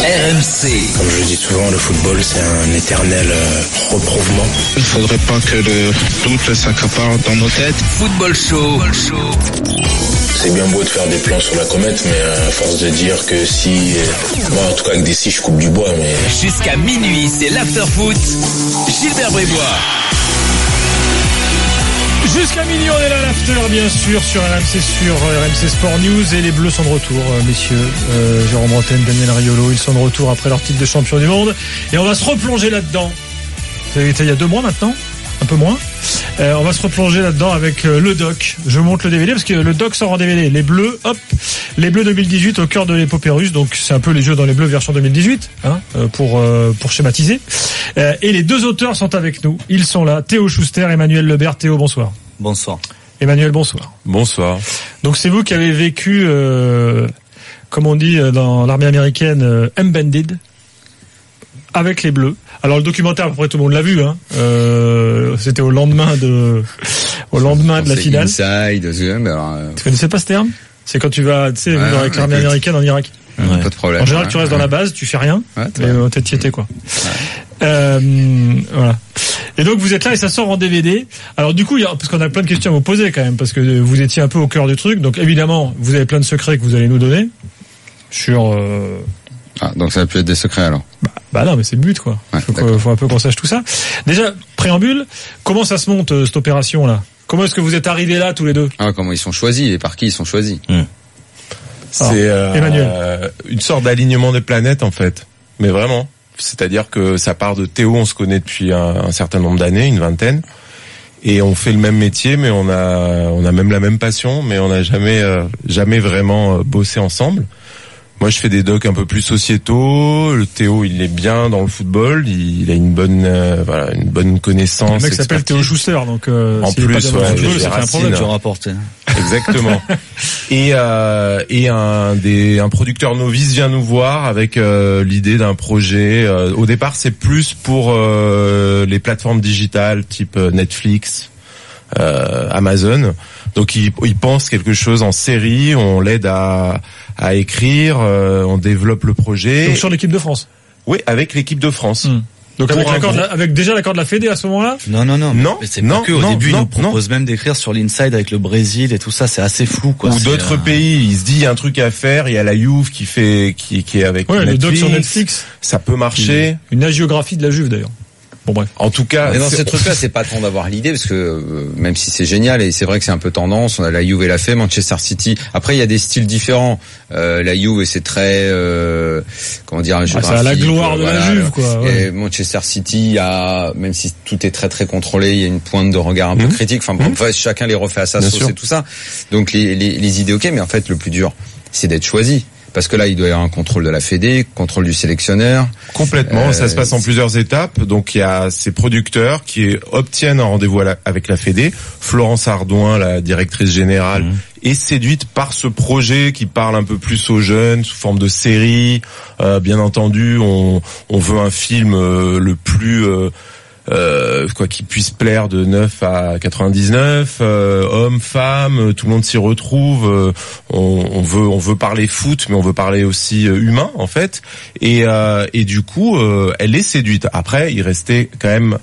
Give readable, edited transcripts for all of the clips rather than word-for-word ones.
RMC. Comme je dis souvent, le football c'est un éternel reprouvement. Il ne faudrait pas que le doute s'accapare dans nos têtes. Football Show. C'est bien beau de faire des plans sur la comète, mais à force de dire que si... Moi en tout cas avec des scies je coupe du bois, mais... Jusqu'à minuit, c'est l'after-foot. Gilbert Brébois. Jusqu'à minuit, on est là à l'after, bien sûr, sur RMC Sport News. Et les Bleus sont de retour, messieurs. Jérôme Rotten, Daniel Riolo, ils sont de retour après leur titre de champion du monde. Et on va se replonger là-dedans. Ça a été il y a 2 mois maintenant, un peu moins. On va se replonger là-dedans avec le doc. Je monte le DVD parce que le doc sort en DVD. Les Bleus, les Bleus 2018 au cœur de l'épopée russe. Donc c'est un peu les Jeux dans les Bleus version 2018, pour schématiser. Et les 2 auteurs sont avec nous. Ils sont là, Théo Schuster, Emmanuel Lebert. Théo, bonsoir. Bonsoir. Emmanuel, bonsoir. Bonsoir. Donc c'est vous qui avez vécu, comme on dit dans l'armée américaine, embedded avec les Bleus. Alors le documentaire, après tout le monde l'a vu, c'était au lendemain de la finale. Inside, Tu connaissais pas ce terme? C'est quand tu vas, avec l'armée américaine en Irak. Ouais. Pas de problème. En général, tu restes dans la base, tu fais rien, mais peut-être t'y étais, quoi. Voilà. Et donc vous êtes là et ça sort en DVD. Alors du coup, parce qu'on a plein de questions à vous poser quand même, parce que vous étiez un peu au cœur du truc. Donc évidemment, vous avez plein de secrets que vous allez nous donner sur. Donc ça va plus être des secrets alors. Bah non, mais c'est le but, quoi. Faut un peu qu'on sache tout ça. Déjà, préambule, comment ça se monte cette opération là? Comment est-ce que vous êtes arrivés là tous les deux? Comment ils sont choisis et par qui ils sont choisis? C'est une sorte d'alignement des planètes en fait, mais vraiment. C'est-à-dire que ça part de Théo, on se connaît depuis un certain nombre d'années, une vingtaine, et on fait le même métier, mais on a même la même passion, mais on n'a jamais vraiment bossé ensemble. Moi, je fais des docs un peu plus sociétaux. Le Théo, il est bien dans le football. Il a une bonne connaissance. Le mec s'appelle Théo Schuster, donc en plus, football, ça fait un problème. Tu rapportes. Exactement. Et un producteur novice vient nous voir avec l'idée d'un projet. Au départ, c'est plus pour les plateformes digitales type Netflix, Amazon. Donc il pense quelque chose en série. On l'aide à écrire, on développe le projet. Donc sur l'équipe de France. Oui, avec l'équipe de France. Donc avec déjà l'accord de la Fédé à ce moment-là? Non. Mais c'est pas que au début ils nous proposent même d'écrire sur l'inside avec le Brésil et tout ça, c'est assez flou, quoi. Ou d'autres pays, il se dit il y a un truc à faire, il y a la Juve qui est avec Netflix. Le doc sur Netflix. Ça peut marcher. Une hagiographie de la Juve d'ailleurs. Bon bref. En tout cas, mais dans ces trucs-là, c'est pas tant d'avoir l'idée, parce que même si c'est génial et c'est vrai que c'est un peu tendance, on a la Juve et la fait, Manchester City. Après, il y a des styles différents. La Juve, c'est très comment dire, ça a la gloire de la Juve, quoi. Ouais. Et Manchester City, même si tout est très très contrôlé, il y a une pointe de regard un peu critique. Enfin, chacun les refait à sa sauce et tout ça. Donc les idées, ok, mais en fait, le plus dur, c'est d'être choisi. Parce que là, il doit y avoir un contrôle de la Fédé, contrôle du sélectionneur. Complètement, ça se passe en plusieurs étapes. Donc il y a ces producteurs qui obtiennent un rendez-vous avec la Fédé. Florence Ardouin, la directrice générale, est séduite par ce projet qui parle un peu plus aux jeunes, sous forme de série. Bien entendu, on veut un film le plus... qui puisse plaire de 9 à 99, hommes, femmes, tout le monde s'y retrouve. On veut parler foot, mais on veut parler aussi humain en fait. Et du coup, elle est séduite. Après, il restait quand même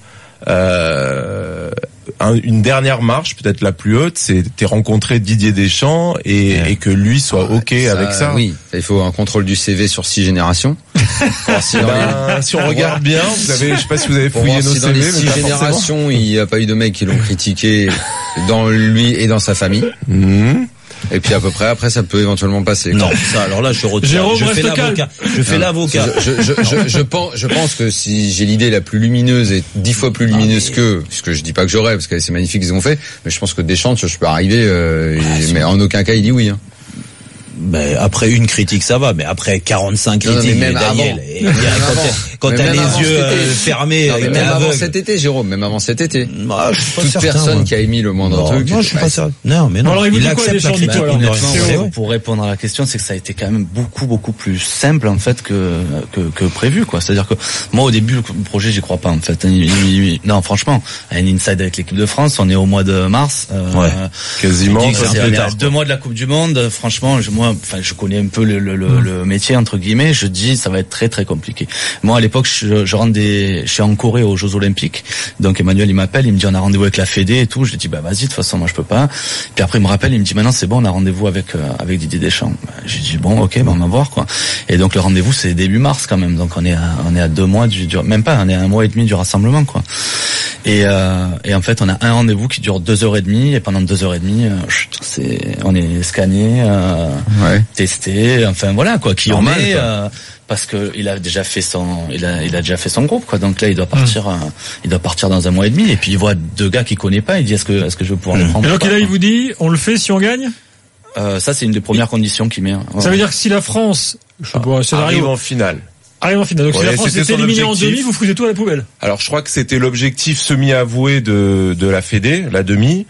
une dernière marche, peut-être la plus haute, c'était rencontrer Didier Deschamps et que lui soit OK avec ça. Oui, il faut un contrôle du CV sur 6 générations. Si on regarde bien, je sais pas si vous avez fouillé nos CV, dans les 6 générations, il n'y a pas eu de mecs qui l'ont critiqué dans lui et dans sa famille. Et puis à peu près après ça peut éventuellement passer. Non, ça alors là je retire. Jérôme, je fais l'avocat. Je pense que si j'ai l'idée la plus lumineuse et 10 fois plus lumineuse puisque je dis pas que j'aurais parce que c'est magnifique ce qu'ils ont fait, mais je pense que Deschamps je peux arriver mais en aucun cas il dit oui. Ben après une critique ça va, mais après 45 critiques, même Daniel, quand t'as les yeux fermés, même avant cet été, Jérôme, même avant cet été. Toute personne qui a émis le moindre truc. Non, je suis pas sérieux. Non, mais non. Alors, il accepte la critique. Pour répondre à la question, c'est que ça a été quand même beaucoup plus simple en fait que prévu, quoi. C'est-à-dire que moi au début le projet j'y crois pas en fait. Non, franchement, un inside avec l'équipe de France, on est au mois de mars. Quasiment. C'est 2 mois de la Coupe du Monde. Franchement, moi moi, enfin, je connais un peu le métier entre guillemets. Je dis, ça va être très très compliqué. Moi, à l'époque, je suis en Corée aux Jeux Olympiques. Donc Emmanuel, il m'appelle, il me dit, on a rendez-vous avec la Fédé et tout. Je lui dis, bah vas-y, de toute façon, moi je peux pas. Puis après, il me rappelle, il me dit, maintenant c'est bon, on a rendez-vous avec Didier Deschamps. J'ai dit, bon, ok, on va voir quoi. Et donc le rendez-vous, c'est début mars quand même. Donc on est à 2 mois même pas, on est à 1 mois et demi du rassemblement quoi. Et en fait, on a un rendez-vous qui dure 2h30 et pendant 2h30, on est scanné, testé, enfin voilà quoi, qui on est parce que il a déjà fait son groupe quoi. Donc là, il doit partir dans 1 mois et demi et puis il voit 2 gars qu'il connaît pas, il dit est-ce que je vais pouvoir les prendre. Et donc là, il vous dit on le fait si on gagne. Ça c'est une des premières conditions qu'il met. Ouais. Ça veut dire que si la France arrive en finale. Donc si la France est éliminée en demi, vous foutez tout à la poubelle. Alors je crois que c'était l'objectif semi-avoué de la Fédé, la demi.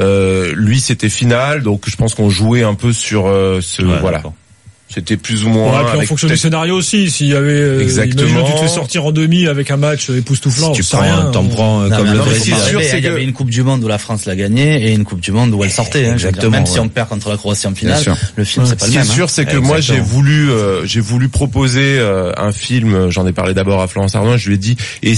Lui c'était finale, donc je pense qu'on jouait un peu sur voilà. D'accord. C'était plus ou moins. Puis en fonction du scénario aussi, s'il y avait exactement. Tu te fais sortir en demi avec un match époustouflant. Si tu prends, t'en prends comme le Brésil. C'est sûr, il y avait une Coupe du Monde où la France l'a gagnée et une Coupe du Monde où elle sortait. Exactement. Même si on perd contre la Croatie en finale, le film c'est pas le même. Ce qui est sûr, c'est que moi j'ai voulu proposer un film. J'en ai parlé d'abord à Florence Ardouin. Je lui ai dit et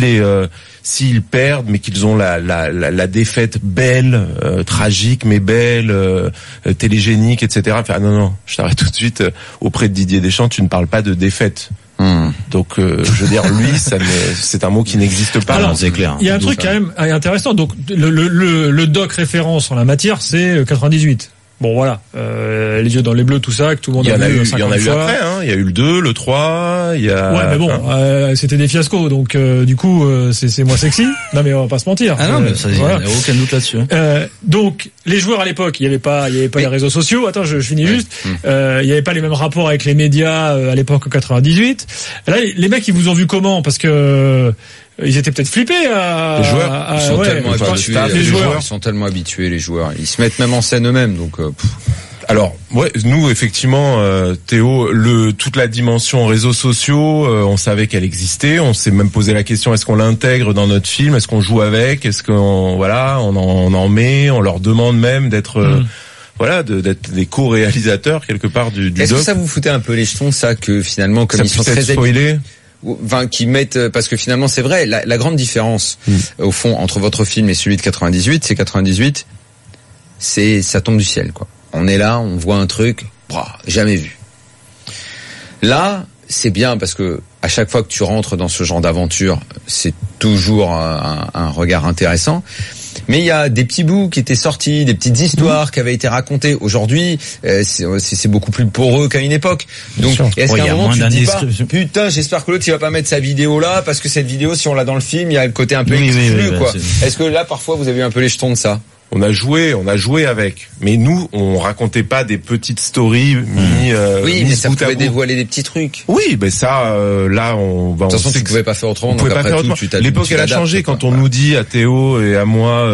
s'ils perdent, mais qu'ils ont la défaite belle, tragique, mais belle, télégénique, etc. Enfin, non, je t'arrête tout de suite. Auprès de Didier Deschamps, tu ne parles pas de défaite. Donc, je veux dire, lui, c'est un mot qui n'existe pas. Alors, c'est clair. Il y a un truc quand même intéressant. Donc, le doc référence en la matière, c'est 98. Bon voilà, les yeux dans les bleus, tout ça, que tout le monde a vu 50 fois. Il y en a eu après, il y a eu le 2, le 3, il y a... Ouais, mais bon, c'était des fiascos, donc du coup, c'est moins sexy. Non mais on va pas se mentir. Ah non, mais ça, voilà. Il n'y a aucun doute là-dessus. Donc, les joueurs à l'époque, il y avait pas les réseaux sociaux. Attends, je finis juste. Il y avait pas les mêmes rapports avec les médias à l'époque en 98. Là, les mecs, ils vous ont vu comment? Parce que... Ils étaient peut-être flippés les joueurs. Ils sont tellement habitués. Les joueurs sont tellement habitués, les joueurs. Ils se mettent même en scène eux-mêmes, donc. Alors, nous effectivement, Théo, toute la dimension réseaux sociaux, on savait qu'elle existait. On s'est même posé la question est-ce qu'on l'intègre dans notre film, est-ce qu'on joue avec, est-ce qu'on on en met, on leur demande même d'être. D'être des co-réalisateurs quelque part du doc. Est-ce que ça vous foutait un peu les jetons, ça, que finalement, comme ils sont très spoilés, qui mettent, parce que finalement c'est vrai, la grande différence au fond entre votre film et celui de 98, c'est 98, ça tombe du ciel quoi. On est là, on voit un truc, jamais vu. Là, c'est bien parce que à chaque fois que tu rentres dans ce genre d'aventure, c'est toujours un regard intéressant. Mais il y a des petits bouts qui étaient sortis, des petites histoires qui avaient été racontées. Aujourd'hui, c'est beaucoup plus poreux qu'à une époque. Donc, est-ce qu'à un moment tu te dis pas, putain, j'espère que l'autre il va pas mettre sa vidéo là, parce que cette vidéo, si on l'a dans le film, il y a le côté un peu exclu, quoi. Est-ce que là, parfois, vous avez eu un peu les jetons de ça? On a joué avec. Mais nous, on racontait pas des petites stories mis oui, mais ça pouvait dévoiler des petits trucs. Oui, mais ça, là, de toute façon, tu pouvais pas faire autrement. Donc après tout, l'époque, elle a changé quand on nous dit à Théo et à moi,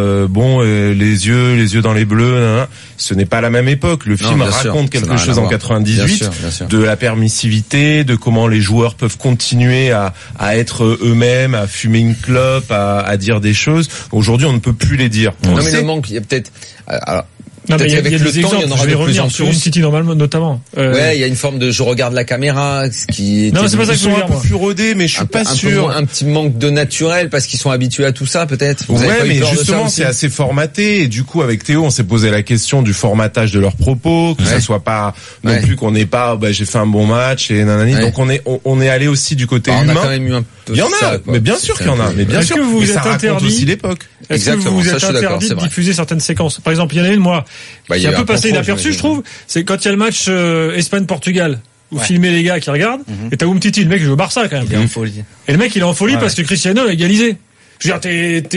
les yeux dans les bleus, ce n'est pas la même époque. Le film raconte quelque chose en 98, de la permissivité, de comment les joueurs peuvent continuer à être eux-mêmes, à fumer une clope, à dire des choses. Aujourd'hui, on ne peut plus les dire. Non, mais le manque, il y a peut-être... Non, mais il y a des exemples, je vais revenir sur City normalement, notamment. Ouais, il y a une forme de je regarde la caméra, ce qui est... Non, c'est pas ça que je veux dire, un peu plus rodé, mais je suis pas sûr. Un petit manque de naturel, parce qu'ils sont habitués à tout ça, peut-être. Ouais, mais justement, c'est assez formaté, et du coup, avec Théo, on s'est posé la question du formatage de leurs propos, que ça soit pas, non plus qu'on n'ait pas, j'ai fait un bon match, et nanani. Donc on est allé aussi du côté humain. On a quand même eu un peu il y en a, mais bien sûr qu'il y en a, mais bien sûr. Est-ce que vous êtes interdit aussi l'époque? Est-ce que vous êtes interdit de diffuser certaines séquences? Par exemple, il y en a une, moi, qui a un peu passé inaperçu, je trouve. C'est quand il y a le match Espagne-Portugal. Vous filmez les gars qui regardent, et t'as Umtiti, le mec qui joue au Barça quand même. Il est en folie. Et le mec il est en folie parce que Cristiano a égalisé. Je veux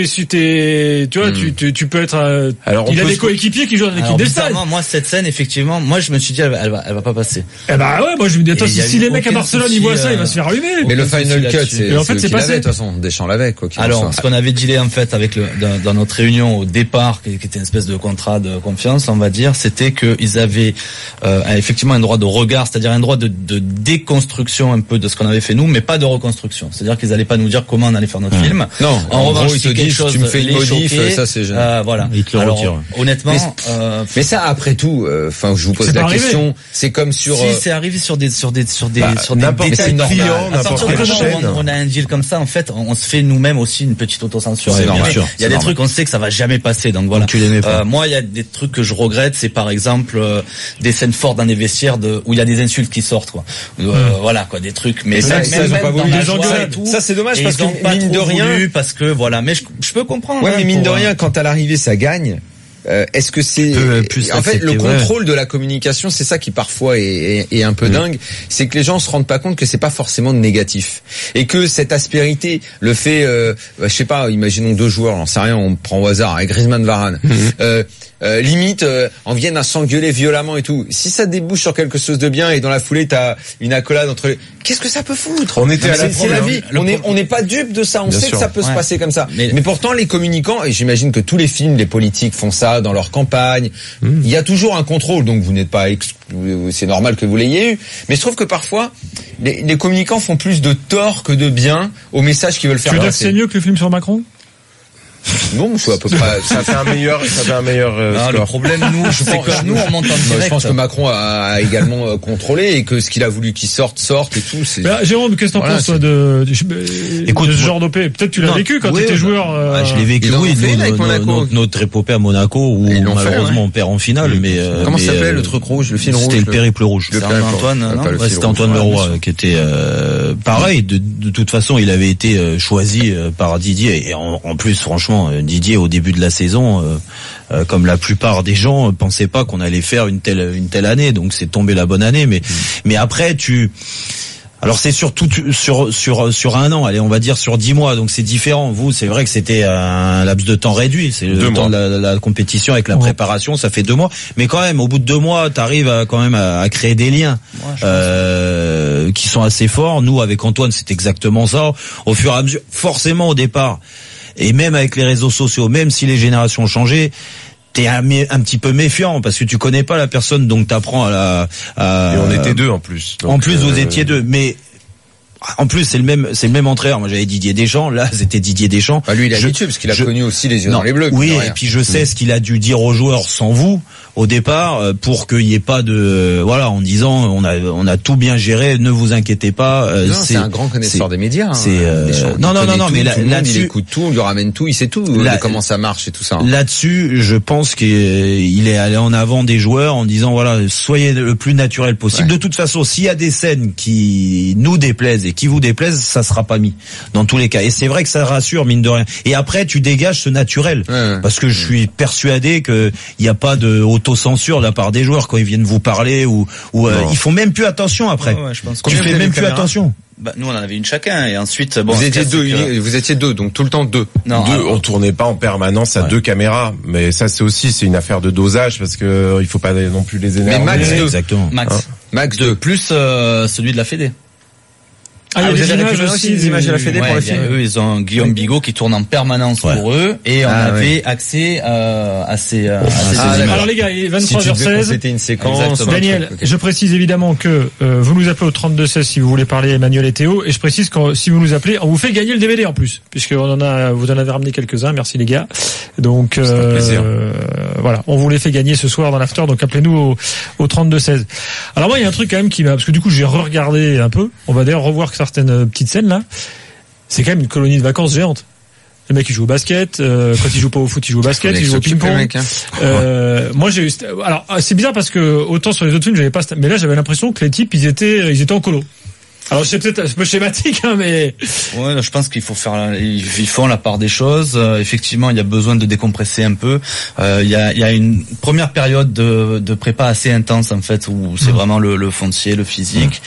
dire, tu vois, tu peux être. Alors il a des coéquipiers qui jouent dans l'équipe d'Espagne. Moi, cette scène, effectivement, moi, je me suis dit, elle va pas passer. Eh bah ouais, moi je me dis, attends, si les mecs à Barcelone ils voient ça, il va se faire allumer. Mais le final cut, c'est passé. De toute façon, Deschamps l'avait, quoi. Alors, ce qu'on avait dealé, en fait, avec dans notre réunion au départ, qui était une espèce de contrat de confiance, on va dire, c'était qu'ils avaient, effectivement un droit de regard, c'est-à-dire un droit de déconstruction un peu de ce qu'on avait fait nous, mais pas de reconstruction. C'est-à-dire qu'ils allaient pas nous dire comment on allait faire notre film. Non. En revanche, ils te disent, tu me fais une modif, ça c'est génial. Voilà. Ils te le retirent. Honnêtement. Mais ça, après tout, enfin, je vous pose la question. C'est comme sur. Si c'est arrivé sur des n'importe quel client, n'importe quelle chaîne. On a un deal comme ça, en fait, on se fait nous-mêmes aussi une petite autocensure. C'est normal. Il y a des trucs, on sait que ça va jamais passer, donc voilà. Tu les mets pas. Moi, il y a des trucs que je regrette, c'est par exemple des scènes fortes dans des vestiaires où il y a des insultes qui sortent, quoi. Voilà, quoi, des trucs. Mais ça, ils ont pas voulu les engueulades. Ça, c'est dommage parce que mine de rien, parce que voilà. Mais je peux comprendre. Ouais, mais mine de rien, quand à l'arrivée ça gagne. Est-ce que c'est en fait le contrôle de la communication, c'est ça qui parfois est un peu dingue, c'est que les gens se rendent pas compte que c'est pas forcément négatif et que cette aspérité, le fait, je sais pas, imaginons 2 joueurs, j'en sais rien, on prend au hasard, avec Griezmann, Varane, limite en viennent à s'engueuler violemment et tout. Si ça débouche sur quelque chose de bien et dans la foulée t'as une accolade entre les... Qu'est-ce que ça peut foutre? On était à c'est la vie. On n'est pas dupe de ça. On sait que ça peut se passer comme ça. Mais pourtant les communicants, et j'imagine que tous les films, les politiques font ça dans leur campagne. Il y a toujours un contrôle, donc vous n'êtes pas c'est normal que vous l'ayez eu. Mais je trouve que parfois les communicants font plus de tort que de bien au message qu'ils veulent faire passer. Tu veux dire que c'est mieux que le film sur Macron? Non, c'est à peu près. Ça fait un meilleur score. Le problème, c'est que nous, on monte en direct. Je pense que Macron a également contrôlé et que ce qu'il a voulu qu'il sorte et tout. Jérôme, qu'est-ce que t'en penses, toi, de ce genre d'OP? Peut-être tu l'as vécu quand tu étais joueur. Je l'ai vécu, oui. Notre épopée à Monaco où malheureusement on perd en finale, mais. Comment ça s'appelait le truc rouge, le fil rouge? C'était le périple rouge. C'était Antoine Leroy qui était pareil. De toute façon, il avait été choisi par Didier et en plus, franchement, Didier au début de la saison, comme la plupart des gens, pensait pas qu'on allait faire une telle année, donc c'est tombé la bonne année. Mais après alors c'est surtout sur un an, allez, on va dire sur 10 mois, donc c'est différent. Vous, c'est vrai que c'était un laps de temps réduit, c'est le temps de la compétition avec la préparation, ça fait 2 mois, mais quand même au bout de 2 mois, t'arrives à créer des liens qui sont assez forts. Nous avec Antoine, c'est exactement ça. Au fur et à mesure, forcément au départ. Et même avec les réseaux sociaux, même si les générations ont changé, t'es un petit peu méfiant parce que tu connais pas la personne, donc t'apprends à Et on était 2 en plus. Donc, en plus, vous étiez 2, mais en plus c'est le même entraîneur. Moi j'avais Didier Deschamps, là c'était Didier Deschamps. Lui il est habitué parce qu'il a connu aussi les yeux dans les bleus. Oui, et puis je sais ce qu'il a dû dire aux joueurs sans vous au départ pour qu'il y ait pas de en disant on a tout bien géré, ne vous inquiétez pas. C'est un grand connaisseur des médias. Non, mais là-dessus il écoute tout, on lui ramène tout, il sait tout comment ça marche et tout ça. Là-dessus, je pense qu'il est allé en avant des joueurs en disant soyez le plus naturel possible. De toute façon, s'il y a des scènes qui nous déplaisent et qui vous déplaisent, ça sera pas mis dans tous les cas. Et c'est vrai que ça rassure mine de rien. Et après, tu dégages ce naturel parce que je suis persuadé que il y a pas de autocensure de la part des joueurs quand ils viennent vous parler ou ils font même plus attention après. Je pense tu fais même plus attention. Nous on en avait une chacun et ensuite vous étiez deux donc tout le temps deux. On tournait pas en permanence à 2 caméras, mais ça c'est une affaire de dosage parce que il faut pas non plus les énerver. Mais max 2 exactement. Max 2 plus celui de la Fédé. Il y a des images aussi, des images de la Fédé pour le film. Eux, ils ont Guillaume Bigot qui tourne en permanence pour eux, et on avait accès à ces images. Alors les gars, il est 23h16. C'était une séquence. Daniel, je précise évidemment que vous nous appelez au 3216 si vous voulez parler à Emmanuel et Théo, et je précise que si vous nous appelez, on vous fait gagner le DVD en plus, puisque vous en avez ramené quelques-uns. Merci les gars. Donc voilà, on vous les fait gagner ce soir dans l'after. Donc appelez-nous au 3216. Alors moi, il y a un truc quand même parce que du coup j'ai re-regardé un peu. On va d'ailleurs revoir certaines petites scènes là. C'est quand même une colonie de vacances géante. Le mec il joue au basket, quand il joue pas au foot il joue au basket, il joue au ping-pong. Moi j'ai eu, alors c'est bizarre parce que autant sur les autres films j'avais pas, mais là j'avais l'impression que les types ils étaient en colo. Alors c'est peut-être un peu schématique, mais je pense qu'ils font la part des choses. Effectivement, il y a besoin de décompresser un peu. Il y a une première période de prépa assez intense en fait, où c'est vraiment le foncier, le physique.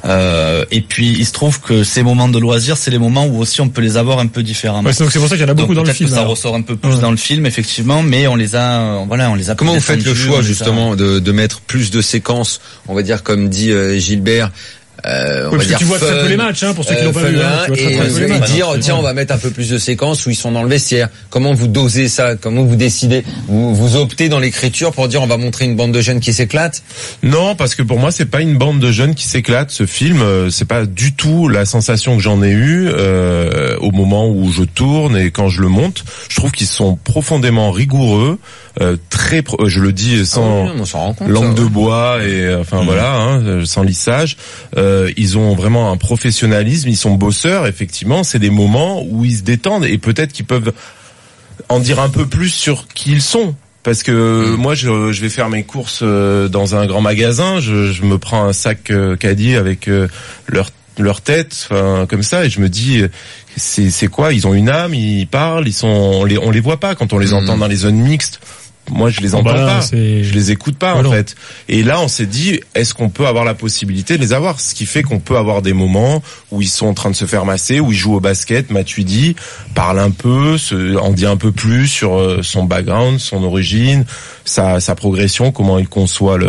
Et puis il se trouve que ces moments de loisirs, c'est les moments où aussi on peut les avoir un peu différemment. Donc c'est pour ça qu'il y en a beaucoup dans le film. Ça ressort un peu plus dans le film, effectivement, mais on les a. Comment vous faites le choix justement de mettre plus de séquences, on va dire comme dit Gilbert, on va dire tu vois très peu les matchs, pour ceux qui n'ont pas vu. Et dire, tiens, on va mettre un peu plus de séquences où ils sont dans le vestiaire. Comment vous dosez ça? Comment vous décidez? Vous optez dans l'écriture pour dire, on va montrer une bande de jeunes qui s'éclatent? Non, parce que pour moi, c'est pas une bande de jeunes qui s'éclatent. Ce film, c'est pas du tout la sensation que j'en ai eue au moment où je tourne et quand je le monte. Je trouve qu'ils sont profondément rigoureux. Je le dis sans langue de bois et sans lissage. Ils ont vraiment un professionnalisme, ils sont bosseurs. Effectivement, c'est des moments où ils se détendent et peut-être qu'ils peuvent en dire un peu plus sur qui ils sont. Parce que moi, je vais faire mes courses dans un grand magasin, je me prends un sac caddie avec leur tête, comme ça, et je me dis, c'est quoi? Ils ont une âme, ils parlent, on les voit pas quand on les entend dans les zones mixtes. Moi, je les entends pas, je les écoute pas, en fait. Et là, on s'est dit, est-ce qu'on peut avoir la possibilité de les avoir? Ce qui fait qu'on peut avoir des moments où ils sont en train de se faire masser, où ils jouent au basket. Matuidi parle un peu, en dit un peu plus sur son background, son origine, sa progression, comment il conçoit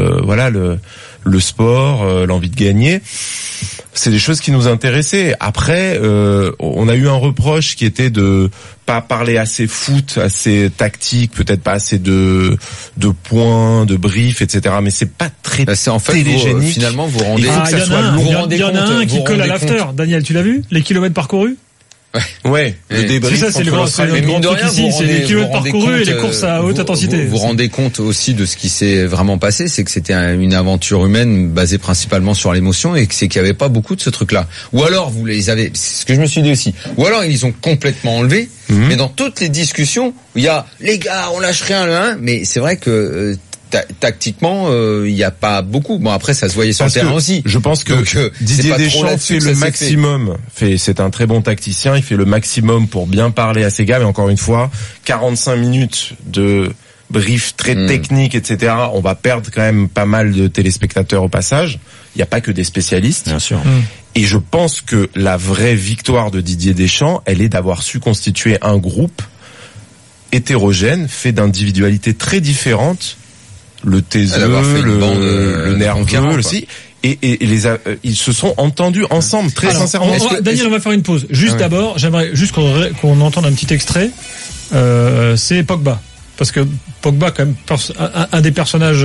le sport, l'envie de gagner. C'est des choses qui nous intéressaient. Après, on a eu un reproche qui était de pas parler assez foot, assez tactique, peut-être pas assez de points, de briefs, etc. Mais c'est pas très télégénique. Finalement, vous rendez compte. Il y en a un qui colle à l'after. Daniel, tu l'as vu? Les kilomètres parcourus? Ouais, le débrief. C'est ça, c'est le grand truc ici, c'est les kilomètres parcourus et les courses à haute intensité. Vous vous rendez compte aussi de ce qui s'est vraiment passé, c'est que c'était une aventure humaine basée principalement sur l'émotion et que c'est qu'il y avait pas beaucoup de ce truc-là. Ou alors vous les avez, c'est ce que je me suis dit aussi. Ou alors ils ont complètement enlevé. Mais dans toutes les discussions où il y a les gars, on lâche rien, mais c'est vrai que tactiquement, il n'y a pas beaucoup. Bon, après, ça se voyait sur le terrain aussi. Je pense que Didier Deschamps fait le maximum. C'est un très bon tacticien. Il fait le maximum pour bien parler à ses gars. Mais encore une fois, 45 minutes de brief très technique, etc. On va perdre quand même pas mal de téléspectateurs au passage. Il n'y a pas que des spécialistes. Bien sûr. Et je pense que la vraie victoire de Didier Deschamps, elle est d'avoir su constituer un groupe hétérogène, fait d'individualités très différentes. Le taiseux, le nerveux aussi. Et ils se sont entendus ensemble, très sincèrement. Daniel, on va faire une pause. Juste d'abord, j'aimerais juste qu'on entende un petit extrait. C'est Pogba. Parce que Pogba, quand même, un des personnages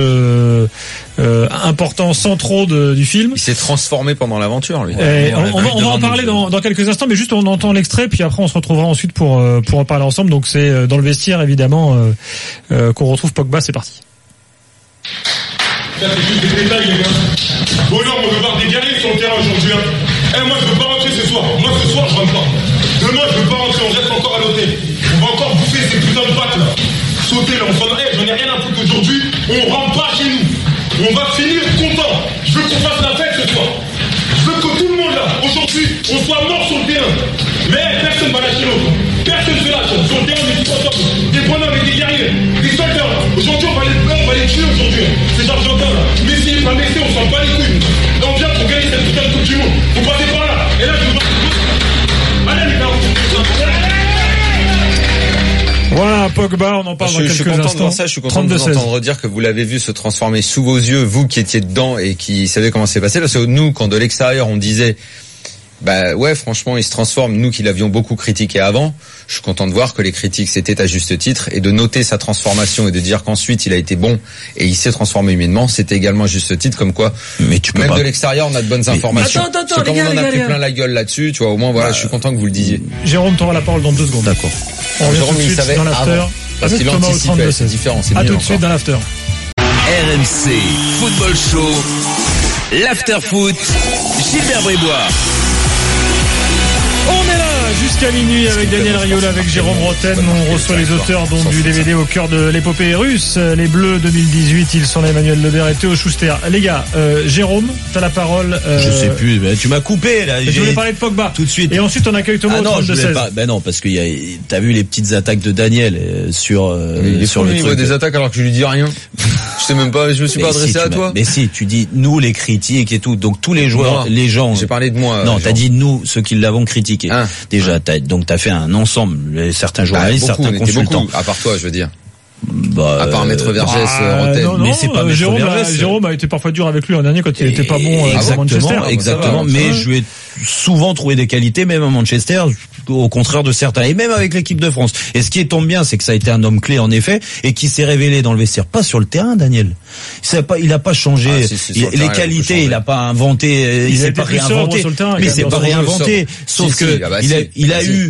importants, centraux du film. Il s'est transformé pendant l'aventure, lui. On va en parler dans quelques instants, mais juste on entend l'extrait, puis après on se retrouvera ensuite pour en parler ensemble. Donc c'est dans le vestiaire, évidemment, qu'on retrouve Pogba. C'est parti. Ça, c'est juste des détails, les gars. Bonhomme, on veut voir des guerriers sur le terrain aujourd'hui. Moi, je veux pas rentrer ce soir. Moi, ce soir, je rentre pas. Demain, je veux pas rentrer. On reste encore à l'hôtel. On va encore bouffer ces putains de pâtes, là. Sauter, là. J'en ai rien à foutre aujourd'hui. On rentre pas chez nous. On va finir content. Je veux qu'on fasse la fête ce soir. Je veux que tout le monde, là, aujourd'hui, on soit mort sur le terrain. Mais personne va lâcher l'autre. Personne se lâche. Sur le terrain, on est tous ensemble. Des bonhommes et des guerriers. Des soldats, là. Aujourd'hui, on va les tuer aujourd'hui. Ces Argentins, là. Messi, pas Messi, on s'en bat les couilles. Là, on vient pour gagner cette putain de Coupe du Monde. Vous passez par là. Et là, je vous... Allez, les gars. Voilà, Pogba, on en parle dans quelques instants. Je suis content de voir ça, je suis content de vous entendre dire que vous l'avez vu se transformer sous vos yeux, vous qui étiez dedans et qui savez comment c'est passé. Parce que nous, quand de l'extérieur, on disait, franchement, il se transforme. Nous qui l'avions beaucoup critiqué avant, je suis content de voir que les critiques c'était à juste titre et de noter sa transformation et de dire qu'ensuite il a été bon et il s'est transformé humainement, c'était également à juste titre, comme quoi. Mais tu peux même pas... de l'extérieur, on a de bonnes informations. Attends, comme on en a pris plein la gueule là-dessus, tu vois, au moins voilà, je suis content que vous le disiez. Jérôme, t'auras la parole dans 2 secondes. D'accord. On revient tout de suite dans l'after. Parce qu'il anticipait, c'est différent, c'est mieux. À tout de suite dans l'after. RMC Football Show, l'after foot, Gilbert Brébois. On est là jusqu'à minuit avec Daniel Riola, avec Jérôme Roten. On reçoit les auteurs donc du DVD Au cœur de l'épopée russe, les Bleus 2018. Ils sont là, Emmanuel Lebert et Théo Schuster. Les gars, Jérôme, t'as la parole. Je sais plus, tu m'as coupé là. Je voulais parler de Pogba tout de suite. Et ensuite on accueille Thomas au 32-16. Non, parce que t'as vu les petites attaques de Daniel sur le niveau des attaques alors que je lui dis rien. Je sais même pas, je me suis pas adressé à toi. Mais si, tu dis nous les critiques et tout. Donc tous les joueurs, les gens. J'ai parlé de moi. Non, t'as dit nous ceux qui l'avons critiqué. Déjà, t'as fait un ensemble, certains journalistes, certains consultants. À part toi, je veux dire. À part Maître Vergès, Rotten. Mais c'est pas Jérôme a été parfois dur avec lui l'an dernier quand il était pas bon à Manchester. Exactement. Mais je lui ai souvent trouvé des qualités, même à Manchester, au contraire de certains, et même avec l'équipe de France. Et ce qui tombe bien, c'est que ça a été un homme clé en effet, et qui s'est révélé dans le vestiaire, pas sur le terrain, Daniel. Il a pas changé les qualités, il a pas inventé, il s'est pas réinventé, mais c'est pas réinventé. Sauf que il a eu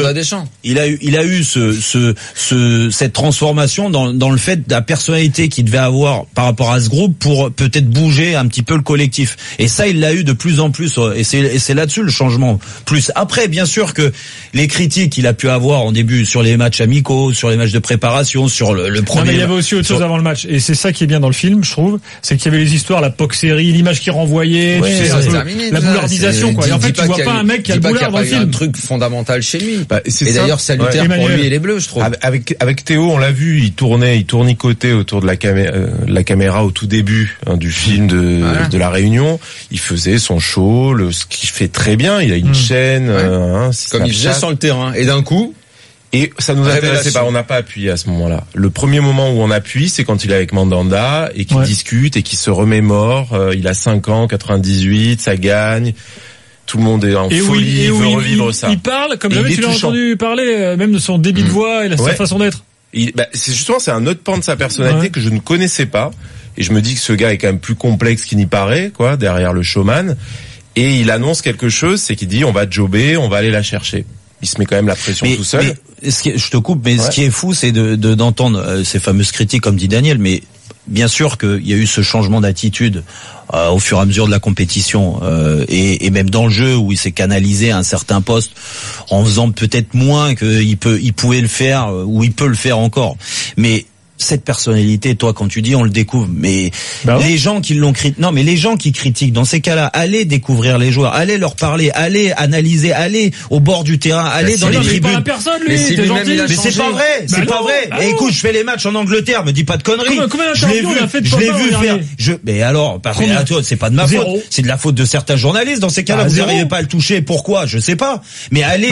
cette transformation dans le fait de la personnalité qu'il devait avoir par rapport à ce groupe pour peut-être bouger un petit peu le collectif. Et ça, il l'a eu de plus en plus, et c'est là-dessus le changement. Plus après, bien sûr que les critiques qu'il a pu avoir en début sur les matchs amicaux, sur les matchs de préparation, sur le premier. Non, mais il y avait aussi autre chose avant le match, et c'est ça qui est bien dans le film, je trouve, c'est qu'il y avait les histoires, la POC série, l'image qui renvoyait, la boulardisation, quoi. Et en fait, tu vois pas un mec qui a le boulard dans le film. Un truc fondamental chez lui. Et d'ailleurs salutaire pour lui et les Bleus, je trouve. Avec Théo, on l'a vu, il tournicotait autour de la caméra au tout début du film de la Réunion. Il faisait son show, ce qu'il fait très bien. Il a une chaîne, comme il faisait sur le terrain. Et d'un coup. Et ça nous intéressait pas, on n'a pas appuyé à ce moment-là. Le premier moment où on appuie, c'est quand il est avec Mandanda et qu'il discute et qu'il se remémore. Il a 5 ans, 98, ça gagne. Tout le monde est en folie, il veut revivre ça. Il parle, comme jamais tu l'as entendu parler, même de son débit de voix et sa façon d'être. C'est un autre pan de sa personnalité que je ne connaissais pas. Et je me dis que ce gars est quand même plus complexe qu'il n'y paraît, quoi, derrière le showman. Et il annonce quelque chose, c'est qu'il dit, on va jobber, on va aller la chercher. Il se met quand même la pression tout seul. Je te coupe, mais ce qui est fou, c'est d'entendre ces fameuses critiques, comme dit Daniel, mais bien sûr qu'il y a eu ce changement d'attitude au fur et à mesure de la compétition et même dans le jeu où il s'est canalisé à un certain poste en faisant peut-être moins qu'il pouvait le faire ou il peut le faire encore. Mais cette personnalité, toi, quand tu dis on le découvre, mais les gens qui l'ont critiqué, non, mais les gens qui critiquent, dans ces cas-là, allez découvrir les joueurs, allez leur parler, allez analyser, allez au bord du terrain, allez dans les tribunes. Mais c'est pas vrai, c'est pas vrai. Et écoute, je fais les matchs en Angleterre, me dis pas de conneries. Je l'ai vu faire. Mais alors, c'est pas de ma faute, c'est de la faute de certains journalistes. Dans ces cas-là, vous n'arrivez pas à le toucher. Pourquoi? Je sais pas. Mais allez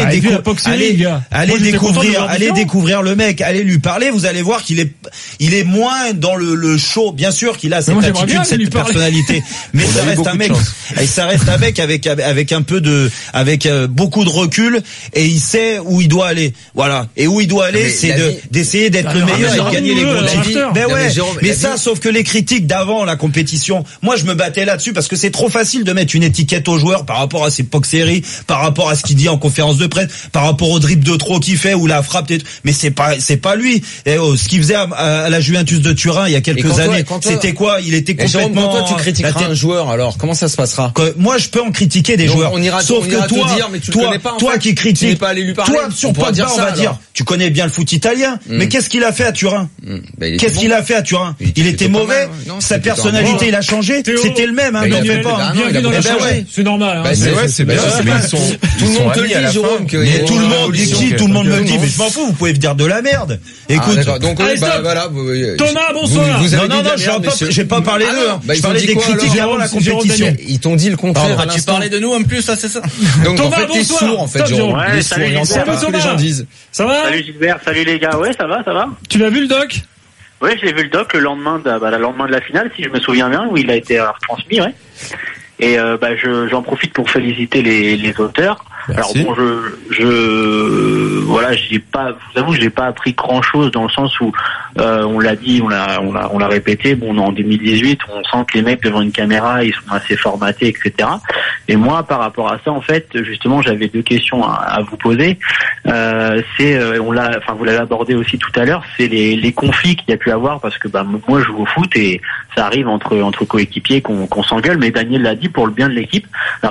découvrir le mec, allez lui parler. Vous allez voir qu'il est moins dans le show. Bien sûr qu'il a cette attitude, cette personnalité, mais ça reste un mec. Et ça reste un mec avec un peu avec beaucoup de recul, et il sait où il doit aller. Voilà. Et où il doit aller, c'est d'essayer d'être le meilleur et de gagner les gros titres. Mais ça, sauf que les critiques d'avant la compétition, moi je me battais là-dessus parce que c'est trop facile de mettre une étiquette aux joueurs par rapport à ses POC séries, par rapport à ce qu'il dit en conférence de presse, par rapport au dribble de trop qu'il fait ou la frappe. Mais c'est pas lui. Et ce qu'il faisait à la Juventus de Turin il y a quelques années, c'était quoi? Il était complètement. Quand toi tu critiqueras un joueur, alors comment ça se passera? Moi je peux en critiquer des joueurs. Sauf que toi qui critiques, tu n'es pas allé lui parler. Toi sur Pogba, on va dire, tu connais bien le foot italien, mais qu'est-ce qu'il a fait à Turin? Qu'est-ce qu'il a fait à Turin? Il était mauvais. Sa personnalité, il a changé. C'était le même. N'en pas. C'est normal. C'est bien. Tout le monde te le dit, Jérôme. Tout le monde me le dit. Mais je m'en fous. Vous pouvez me dire de la merde. Écoute. Donc voilà. Non, bonsoir. J'ai pas parlé d'eux. Je parlais des critiques avant la compétition. Ils t'ont dit le contraire. Tu parlais de nous en plus, ça c'est ça. Donc en fait t'es sourd en fait, Jérôme. Ouais, salut Gilbert. Ce que les gens disent. Ça va? Salut Gilbert, salut les gars. Ouais, ça va. Tu l'as vu le doc? Ouais, j'ai vu le doc le lendemain de la finale, si je me souviens bien, où il a été retransmis, ouais. Et j'en profite pour féliciter les auteurs. Merci. Alors bon, voilà, je vous avoue, j'ai pas appris grand chose dans le sens où on l'a dit, on l'a répété. Bon, en 2018, on sent que les mecs devant une caméra, ils sont assez formatés, etc. Et moi, par rapport à ça, en fait, justement, j'avais deux questions à vous poser. Vous l'avez abordé aussi tout à l'heure, c'est les conflits qu'il y a pu avoir, parce que moi, je joue au foot et ça arrive entre coéquipiers qu'on s'engueule, mais Daniel l'a dit, pour le bien de l'équipe. Alors,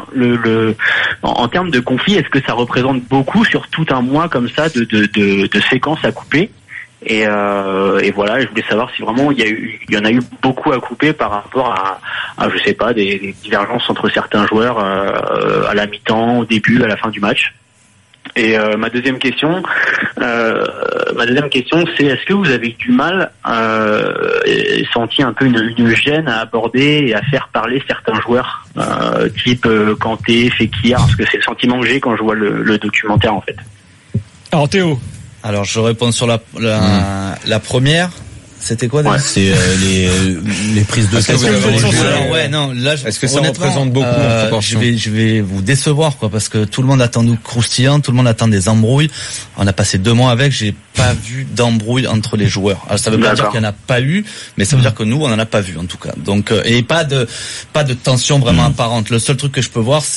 en termes de conflit, est-ce que ça représente beaucoup sur tout un mois comme ça de séquences à couper? Et voilà, je voulais savoir si vraiment il y en a eu beaucoup à couper par rapport à je sais pas, des divergences entre certains joueurs à la mi-temps, au début, à la fin du match. Et ma deuxième question, c'est est-ce que vous avez du mal, senti un peu une gêne à aborder et à faire parler certains joueurs, type Kanté, Fekir, parce que c'est le sentiment que j'ai quand je vois le documentaire en fait. Alors Théo. Alors je réponds sur la première. C'était quoi déjà? C'est les prises de tête. Alors ouais, non, là est-ce que ça représente beaucoup en proportion? Je vais vous décevoir quoi, parce que tout le monde attend nous croustillants, tout le monde attend des embrouilles. On a passé 2 mois avec, j'ai pas vu d'embrouille entre les joueurs. Alors ça veut pas dire qu'il y en a pas eu, mais ça veut dire que nous on en a pas vu en tout cas. Donc et pas de tension vraiment apparente. Le seul truc que je peux voir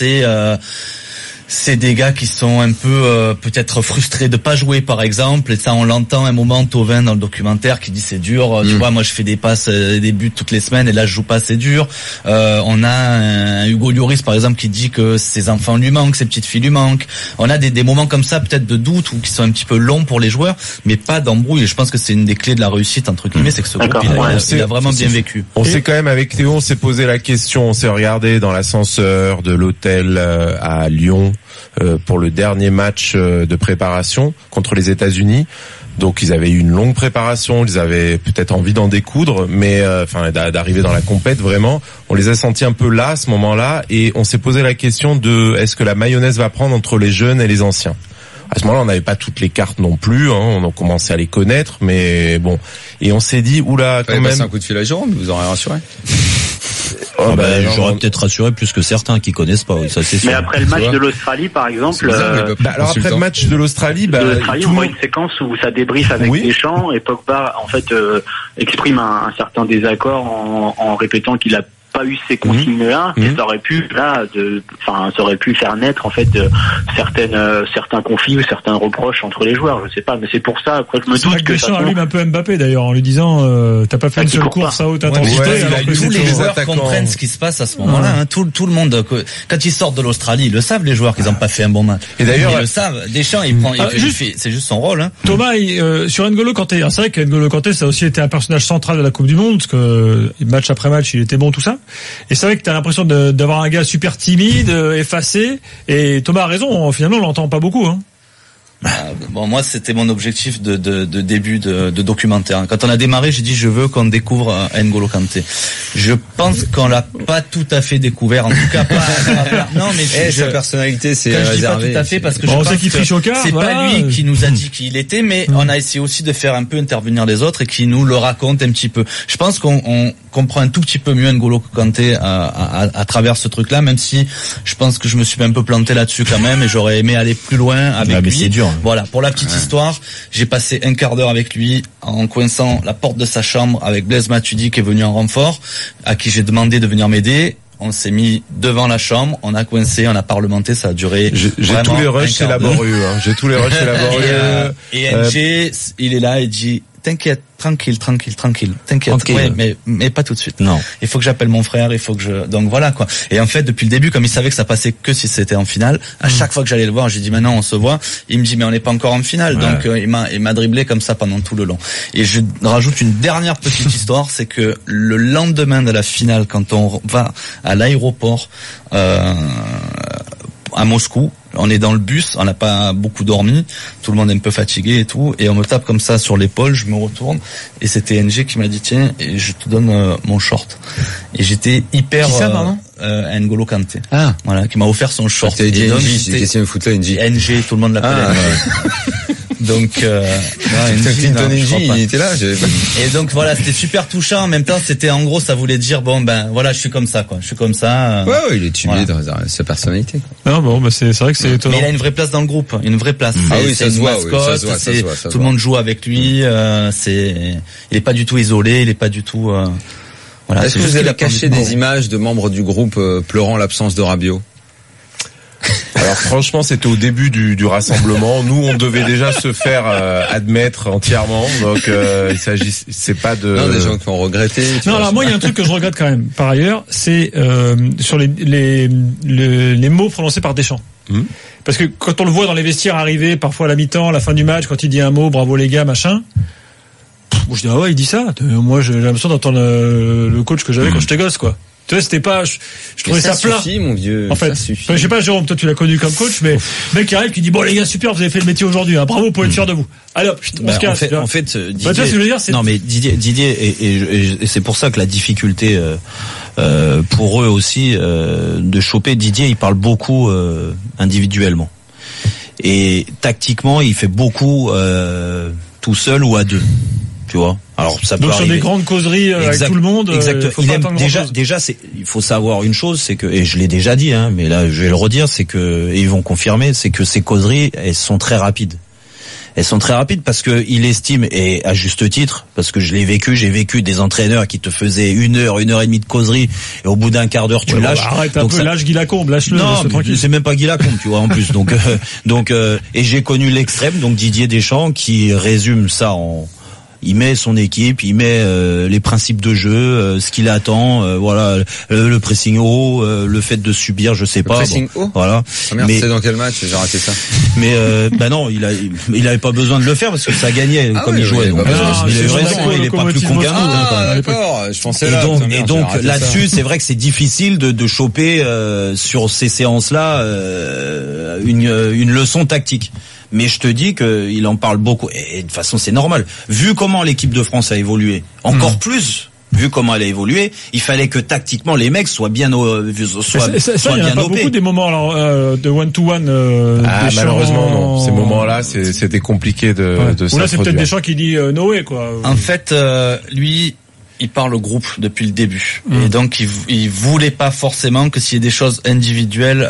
c'est des gars qui sont un peu peut-être frustrés de pas jouer par exemple, et ça on l'entend un moment Thauvin dans le documentaire qui dit c'est dur, tu vois, moi je fais des passes, des buts toutes les semaines et là je joue pas, c'est dur. On a un Hugo Lloris par exemple qui dit que ses enfants lui manquent, ses petites filles lui manquent. On a des moments comme ça peut-être de doute ou qui sont un petit peu longs pour les joueurs, mais pas d'embrouille. Et je pense que c'est une des clés de la réussite entre guillemets, c'est que ce groupe il a vraiment bien vécu. On s'est quand même avec Théo, on s'est posé la question, on s'est regardé dans l'ascenseur de l'hôtel à Lyon pour le dernier match de préparation contre les États-Unis. Donc ils avaient eu une longue préparation, ils avaient peut-être envie d'en découdre, mais d'arriver dans la compète vraiment. On les a sentis un peu là à ce moment-là, et on s'est posé la question de est-ce que la mayonnaise va prendre entre les jeunes et les anciens. À ce moment-là, on n'avait pas toutes les cartes non plus, on a commencé à les connaître, mais bon. Et on s'est dit oula, quand même. C'est un coup de fil à Jérôme, vous aurez rassuré. J'aurais peut-être rassuré plus que certains qui connaissent pas, oui, ça c'est sûr. Mais après le match de l'Australie, par exemple, alors après le match de l'Australie, on voit une séquence où ça débriefe avec Deschamps, et Pogba en fait exprime un certain désaccord en répétant qu'il a pas eu ces consignes-là, et ça aurait pu ça aurait pu faire naître en fait certains conflits ou certains reproches entre les joueurs. Je sais pas, mais c'est pour ça. Après, je me doute que Deschamps allume un peu Mbappé d'ailleurs en lui disant t'as pas fait une seule course à haute intensité. Tous les joueurs comprennent ce qui se passe à ce moment-là. Tout le monde, quand ils sortent de l'Australie, ils le savent, les joueurs qu'ils ont pas fait un bon match. Et d'ailleurs, ils le savent. Deschamps, c'est juste son rôle. Thomas, sur N'Golo Kanté, c'est vrai qu'N'Golo Kanté ça a aussi été un personnage central de la Coupe du Monde, parce que match après match il était bon, tout ça. Et c'est vrai que t'as l'impression d'avoir un gars super timide, effacé. Et Thomas a raison, finalement on l'entend pas beaucoup. Bon, moi c'était mon objectif de début de documentaire. Quand on a démarré, j'ai dit je veux qu'on découvre N'Golo Kanté. Je pense qu'on l'a pas tout à fait découvert, en tout cas pas. Non, mais sa personnalité c'est réservé. Je dis pas tout à fait parce que je pense que c'est pas lui qui nous a dit qui il était, mais on a essayé aussi de faire un peu intervenir les autres et qui nous le raconte un petit peu. Je pense qu'on comprend un tout petit peu mieux N'Golo Kanté à travers ce truc-là, même si je pense que je me suis un peu planté là-dessus quand même, et j'aurais aimé aller plus loin avec lui. Mais c'est dur. Voilà, pour la petite histoire, j'ai passé un quart d'heure avec lui en coinçant la porte de sa chambre avec Blaise Matuidi qui est venu en renfort, à qui j'ai demandé de venir m'aider. On s'est mis devant la chambre, on a coincé, on a parlementé, ça a duré. J'ai tous les rushs, c'est laborieux. J'ai tous les rushs, c'est laborieux. Et NG, il est là et dit t'inquiète, tranquille, t'inquiète. Okay. Ouais, mais pas tout de suite. Non. Il faut que j'appelle mon frère, il faut que donc voilà quoi. Et en fait, depuis le début, comme il savait que ça passait que si c'était en finale, à chaque fois que j'allais le voir, j'ai dit maintenant on se voit. Il me dit mais on n'est pas encore en finale, donc il m'a dribblé comme ça pendant tout le long. Et je rajoute une dernière petite histoire, c'est que le lendemain de la finale, quand on va à l'aéroport à Moscou, on est dans le bus, on n'a pas beaucoup dormi, tout le monde est un peu fatigué et tout, et on me tape comme ça sur l'épaule, je me retourne, et c'était NG qui m'a dit tiens, et je te donne mon short. Et j'étais hyper... Qui ça, pardon N'Golo Kanté. Ah. Voilà, qui m'a offert son short. T'avais dit NG, c'est une question de foot là, NG. NG, tout le monde l'appelait NG. Donc, Clinton NG, il était là. Et donc voilà, c'était super touchant. En même temps, c'était en gros, ça voulait dire bon ben voilà, je suis comme ça quoi. Je suis comme ça. Ouais, il est timide dans sa personnalité. Non bon, bah c'est vrai que c'est étonnant. Mais il a une vraie place dans le groupe, une vraie place. Ah oui, ça se voit. Tout le monde joue avec lui. Il est pas du tout isolé. Il est pas du tout. Voilà. Est-ce que vous avez caché des images de membres du groupe pleurant l'absence de Rabiot? Alors franchement, c'était au début du rassemblement. Nous, on devait déjà se faire admettre entièrement. Donc, c'est pas de... Non, des gens qui ont regretté. Non, alors moi, il y a un truc que je regrette quand même. Par ailleurs, c'est sur les mots prononcés par Deschamps. Parce que quand on le voit dans les vestiaires arriver, parfois à la mi-temps, à la fin du match, quand il dit un mot, bravo les gars, machin. Je dis ah ouais, il dit ça. Moi, j'ai l'impression d'entendre le coach que j'avais quand j'étais gosse, quoi. Tu vois, c'était pas, je trouvais ça plat. Suffit, mon vieux. En fait, je sais pas, Jérôme, toi tu l'as connu comme coach, mais le mec qui arrive, qui dit bon les gars, super, vous avez fait le métier aujourd'hui, hein, bravo, vous pouvez être fiers de vous. Allez hop, on se casse. En fait, Didier, tu vois ce que je veux dire, c'est... Non mais Didier et c'est pour ça que la difficulté pour eux aussi de choper Didier, il parle beaucoup individuellement. Et tactiquement, il fait beaucoup tout seul ou à deux. Tu vois. Alors ça peut donc arriver. Sur des grandes causeries avec tout le monde. Exactement. Déjà, il faut savoir une chose, c'est que, et je l'ai déjà dit, mais là je vais le redire, c'est que, et ils vont confirmer, c'est que ces causeries, elles sont très rapides. Elles sont très rapides parce que il estime, et à juste titre, parce que j'ai vécu des entraîneurs qui te faisaient 1 heure, 1 heure et demie de causerie, et au bout d'un quart d'heure tu lâches. Arrête un peu, lâche Guy Lacombe, lâche-le. Non, c'est même pas Guy Lacombe, tu vois, en plus. Donc, et j'ai connu l'extrême, donc Didier Deschamps, qui résume ça il met son équipe, il met les principes de jeu, ce qu'il attend, voilà, le pressing haut, le fait de subir, je sais pas. Le pressing haut. Voilà. Oh merde, c'est dans quel match j'ai raté ça. Mais non, il avait pas besoin de le faire parce que ça gagnait comme il jouait. Donc, il a eu raison, il est pas plus con qu'un autre. D'accord, je pensais et donc là-dessus, c'est vrai que c'est difficile de choper sur ces séances-là une leçon tactique. Mais je te dis qu'il en parle beaucoup. Et de toute façon, c'est normal. Vu comment l'équipe de France a évolué, encore plus, vu comment elle a évolué, il fallait que tactiquement les mecs soient bien ça, il y en a pas beaucoup des moments de one-to-one. Malheureusement, non. Ces moments-là, c'était compliqué de s'introduire. Ou là, c'est peut-être Deschamps qui dit Noé, quoi. En fait, lui, il parle au groupe depuis le début. Et donc, il voulait pas forcément que s'il y ait des choses individuelles,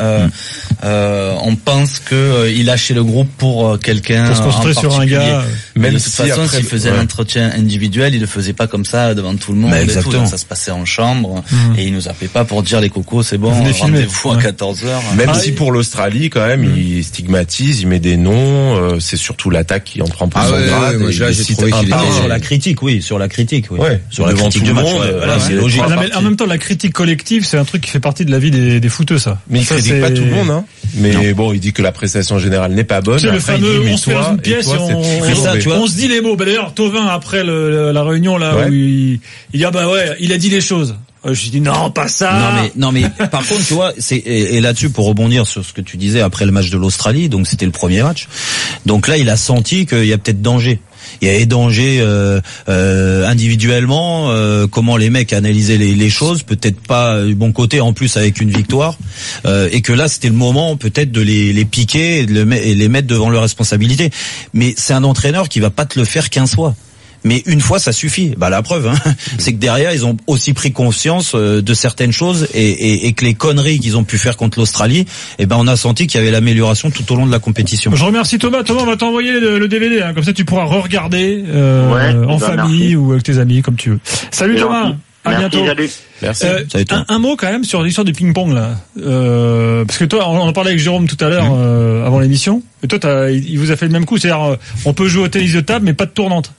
on pense que il lâchait le groupe pour quelqu'un. Pour se concentrer sur un gars. Même de toute façon, s'il faisait un entretien individuel, il le faisait pas comme ça devant tout le monde. Exactement. Et tout. Donc, ça se passait en chambre. Et il nous appelait pas pour dire les cocos, c'est bon, rendez-vous à 14h. Même si pour l'Australie, quand même, il stigmatise, il met des noms, c'est surtout l'attaque qui en prend pour son grade. Moi, là, j'ai trouvé qu'il était sur la critique, oui. Sur la critique, oui. Ouais. Sur la critique du match, c'est logique. En même temps, la critique collective, c'est un truc qui fait partie de la vie des footeux, ça. Mais il critique pas tout le monde, Mais bon, il dit que la prestation générale n'est pas bonne. C'est le fameux, on se fait dans une pièce et on se dit les mots. D'ailleurs, Thauvin, après la réunion, là, où il dit, il a dit les choses. Je dis non, pas ça. Non mais par contre, tu vois, et là-dessus pour rebondir sur ce que tu disais après le match de l'Australie, donc c'était le premier match. Donc là, il a senti qu'il y a peut-être danger. Il y avait danger individuellement, comment les mecs analysaient les choses, peut-être pas du bon côté en plus avec une victoire, et que là c'était le moment peut-être de les piquer et de les mettre devant leurs responsabilités. Mais c'est un entraîneur qui va pas te le faire 15 fois. Mais une fois, ça suffit. La preuve, c'est que derrière, ils ont aussi pris conscience de certaines choses et que les conneries qu'ils ont pu faire contre l'Australie, on a senti qu'il y avait l'amélioration tout au long de la compétition. Je remercie Thomas. Thomas, on va t'envoyer le DVD, comme ça tu pourras re-regarder en famille ou avec tes amis, comme tu veux. Salut Thomas. À bientôt. Salut. Merci. Un mot quand même sur l'histoire du ping-pong là, parce que toi, on en parlait avec Jérôme tout à l'heure avant l'émission. Et toi, il vous a fait le même coup, c'est-à-dire on peut jouer au tennis de table, mais pas de tournante.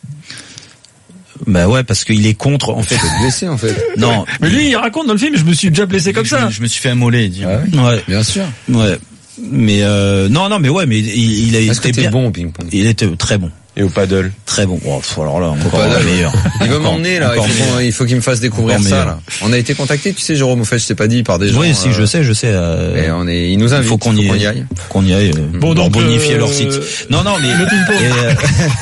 Ouais, parce qu'il est contre, en fait. Blessé, en fait. Non. Mais lui, il raconte dans le film, je me suis déjà blessé comme ça. Je me suis fait un mollet, il dit. Ouais. Bien sûr. Ouais. Mais mais il a été. Est-ce que t'es bon au ping-pong? Il était très bon. Et au paddle? Très bon. Alors là, encore meilleur. Il veut m'emmener, là. Il faut qu'il me fasse découvrir ça, là. On a été contacté, tu sais, Jérôme, au fait, je t'ai pas dit, par des gens. Oui, si, je sais. Et il nous invite. Faut qu'on y aille. Qu'on y aille. Bon, donc, bonifier leur site. Non, mais. Le ping-pong.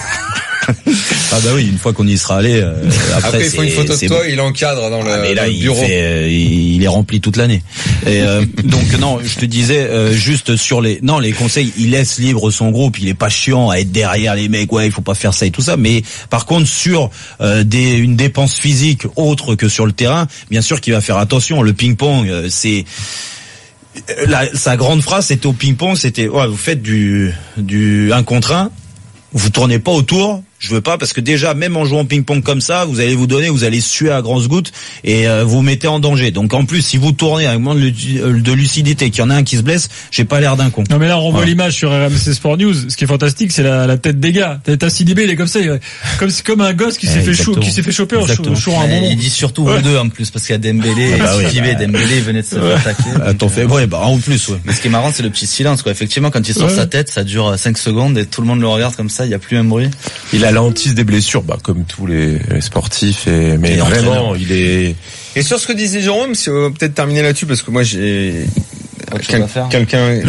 Une fois qu'on y sera allé, après il faut une photo de toi, il encadre dans le bureau. Il est rempli toute l'année. Et donc non, je te disais juste sur les conseils, il laisse libre son groupe, il est pas chiant à être derrière les mecs, il faut pas faire ça et tout ça, mais par contre sur une dépense physique autre que sur le terrain, bien sûr qu'il va faire attention. Le ping-pong, c'est sa grande phrase, c'était au ping-pong, c'était vous faites du 1 contre 1, vous tournez pas autour. Je veux pas, parce que déjà, même en jouant ping-pong comme ça, vous allez suer à grosses gouttes et vous mettez en danger. Donc en plus, si vous tournez avec moins de lucidité, qu'il y en a un qui se blesse, j'ai pas l'air d'un con. Non mais là, on voit l'image sur RMC Sport News. Ce qui est fantastique, c'est la tête des gars. T'as Sidibé, il est comme ça, comme un gosse qui s'est fait choper en chourant un moment. Il dit surtout vous deux en plus, parce qu'il y a Dembélé et Sidibé. Dembélé venait de se faire attaquer. T'en fais, en plus, Mais ce qui est marrant, c'est le petit silence, quoi. Effectivement, quand il sort sa tête, ça dure 5 secondes et tout le monde le regarde comme ça, il y a plus un bruit. Il a la hantise des blessures, comme tous les sportifs, mais vraiment, il est. Et sur ce que disait Jérôme, si on va peut-être terminer là-dessus, parce que moi quelqu'un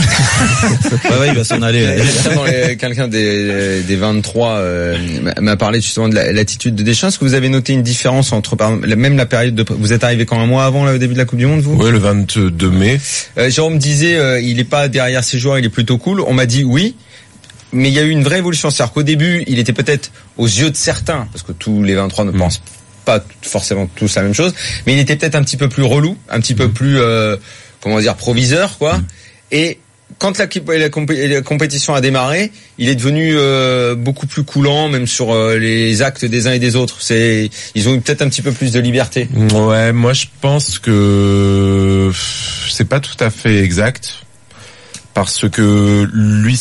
il va s'en aller. Quelqu'un des 23 m'a parlé justement de l'attitude de Deschamps. Est-ce que vous avez noté une différence entre même la période vous êtes arrivé quand un mois avant le début de la Coupe du Monde, vous? Oui, le 22 mai. Jérôme disait il est pas derrière ses joueurs, il est plutôt cool. On m'a dit oui. Mais il y a eu une vraie évolution. C'est-à-dire qu'au début, il était peut-être aux yeux de certains, parce que tous les 23 ne pensent pas forcément tous la même chose, mais il était peut-être un petit peu plus relou, un petit peu plus, proviseur, quoi. Et quand la compétition a démarré, il est devenu beaucoup plus coulant, même sur les actes des uns et des autres. Ils ont eu peut-être un petit peu plus de liberté. Ouais, moi je pense que c'est pas tout à fait exact. Parce que lui,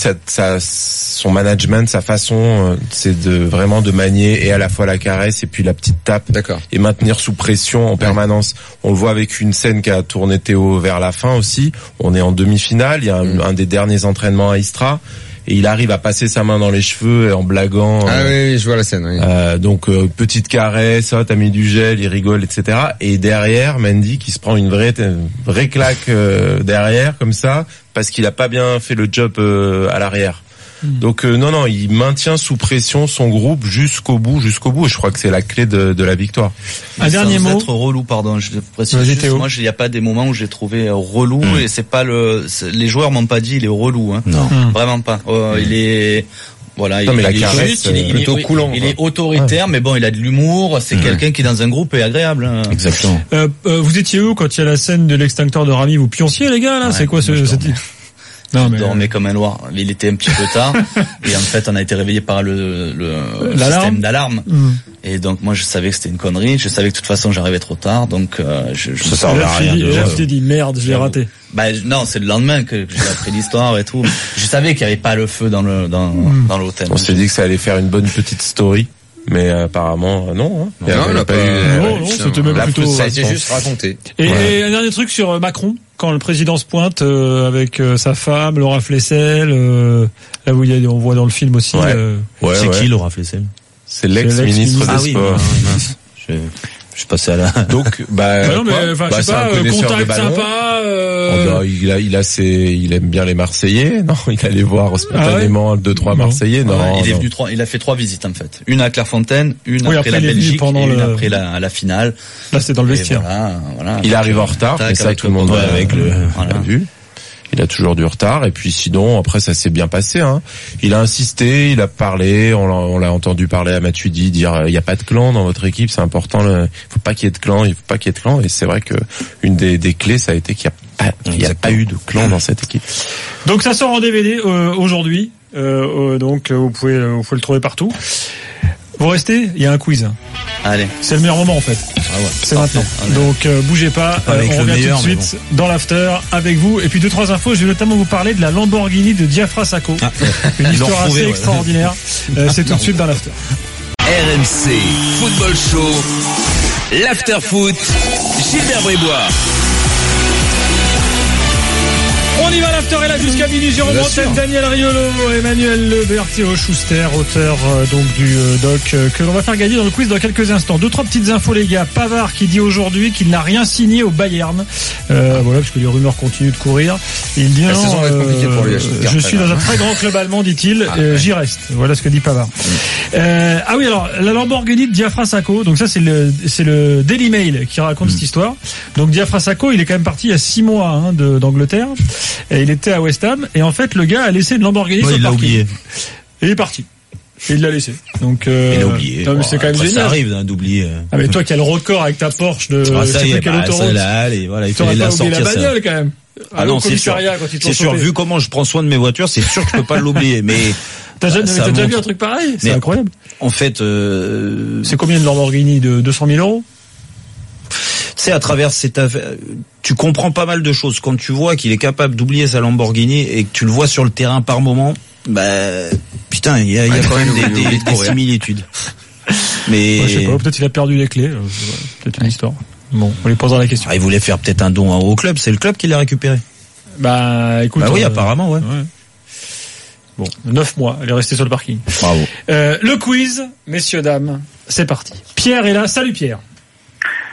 son management, sa façon, c'est vraiment de manier et à la fois la caresse et puis la petite tape. D'accord. Et maintenir sous pression en permanence. On le voit avec une scène qui a tourné Théo vers la fin aussi. On est en demi-finale, il y a un des derniers entraînements à Istra. Et il arrive à passer sa main dans les cheveux en blaguant. Ah oui, je vois la scène. Oui. Donc petite caresse, t'as mis du gel, il rigole, etc. Et derrière, Mendy qui se prend une vraie claque derrière comme ça parce qu'il a pas bien fait le job à l'arrière. Donc non, il maintient sous pression son groupe jusqu'au bout. Et je crois que c'est la clé de la victoire. Un dernier mot. Être relou, pardon. Je précise juste, moi, il n'y a pas des moments où j'ai trouvé relou et c'est pas les joueurs m'ont pas dit il est relou. Hein. Non, vraiment pas. Il est. Voilà, il est juste, il est plutôt coulant. Il est autoritaire, mais bon, il a de l'humour. C'est quelqu'un qui dans un groupe est agréable. Hein. Exactement. Vous étiez où quand il y a la scêne de l'extincteur de Rami? Vous pionciez, les gars, là? C'est quoi Non, mais dormait comme un loir. Il était un petit peu tard et en fait on a été réveillé par le système d'alarme. Et donc moi je savais que c'était une connerie. Je savais que de toute façon j'arrivais trop tard, donc ça servait à rien. Je t'ai dit merde, je l'ai raté. Non, c'est le lendemain que j'ai appris l'histoire et tout. Je savais qu'il y avait pas le feu dans l'hôtel. On s'est dit que ça allait faire une bonne petite story. Mais apparemment non. Non, il n'a pas eu. Non, c'était même plutôt. Ça a été juste raconté. Et un dernier truc sur Macron, quand le président se pointe avec sa femme, Laura Flessel, là où on voit dans le film aussi. C'est qui Laura Flessel? C'est l'ex-ministre des Sports. Je suis passé à la. Donc, non, mais, je sais pas, contact sympa, il aime bien les Marseillais, non? Il allait voir spontanément 2-3 Marseillais, non? Il est venu il a fait 3 visites, en fait. Une à Clairefontaine, une après la Belgique, et une après la finale. Là, c'était dans le vestiaire. Voilà. Il arrive en retard, mais ça, tout le monde l'a vu. Il a toujours du retard et puis sinon après ça s'est bien passé. Hein. Il a insisté, il a parlé, on l'a entendu parler à Matuidi dire il y a pas de clan dans votre équipe, c'est important. Il faut pas qu'il y ait de clan, et c'est vrai que une des clés ça a été qu'il y a pas eu de clan dans cette équipe. Donc ça sort en DVD aujourd'hui, donc vous pouvez le trouver partout. Vous restez, il y a un quiz. Allez. C'est le meilleur moment en fait. Ah ouais. C'est maintenant. Donc bougez pas, on revient tout de suite dans l'after avec vous. Et puis 2-3 infos, je vais notamment vous parler de la Lamborghini de Diafra Sakho. Une histoire assez extraordinaire. C'est tout de suite dans l'after. RMC Football Show, l'after foot, Gilbert Brébois. On y va, l'after est là jusqu'à minuit. Jérôme Bretagne, Daniel Riolo, Emmanuel Le Berthier, Schuster, auteur donc du doc que l'on va faire gagner dans le quiz dans quelques instants. 2-3 petites infos les gars. Pavard qui dit aujourd'hui qu'il n'a rien signé au Bayern. Voilà, parce que les rumeurs continuent de courir. Il dit non, je suis dans un très grand club allemand, dit-il. J'y reste. Voilà ce que dit Pavard. Ah oui, alors la Lamborghini de Diafra Sakho. Donc ça c'est le Daily Mail qui raconte cette histoire. Donc Diafra Sakho, il est quand même parti il y a 6 mois d'Angleterre. Et il était à West Ham et en fait le gars a laissé une Lamborghini sur le parking. Oublié. Et il est parti. Et il l'a laissé. Donc il l'a oublié. Non, mais c'est quand même génial. Ça arrive d'oublier. Ah mais toi qui as le record avec ta Porsche de ça y est, ça là, allez, voilà, il fallait la sortir la bagnole quand même. Non, c'est sûr. C'est sûr, vu comment je prends soin de mes voitures, c'est sûr que je peux pas l'oublier, mais t'as déjà vu un truc pareil? C'est incroyable. En fait, c'est combien de Lamborghini? De 200 000 €? C'est à travers cette affaire, tu comprends pas mal de choses. Quand tu vois qu'il est capable d'oublier sa Lamborghini et que tu le vois sur le terrain par moment, putain, il y a quand même des similitudes. Mais je sais pas, peut-être il a perdu les clés, peut-être une histoire. Bon, on lui posera la question. Il voulait faire peut-être un don au club, c'est le club qui l'a récupéré. Écoute. Oui, apparemment, ouais. Bon, 9 mois, elle est restée sur le parking. Bravo. Le quiz, messieurs, dames, c'est parti. Pierre est là. Salut Pierre.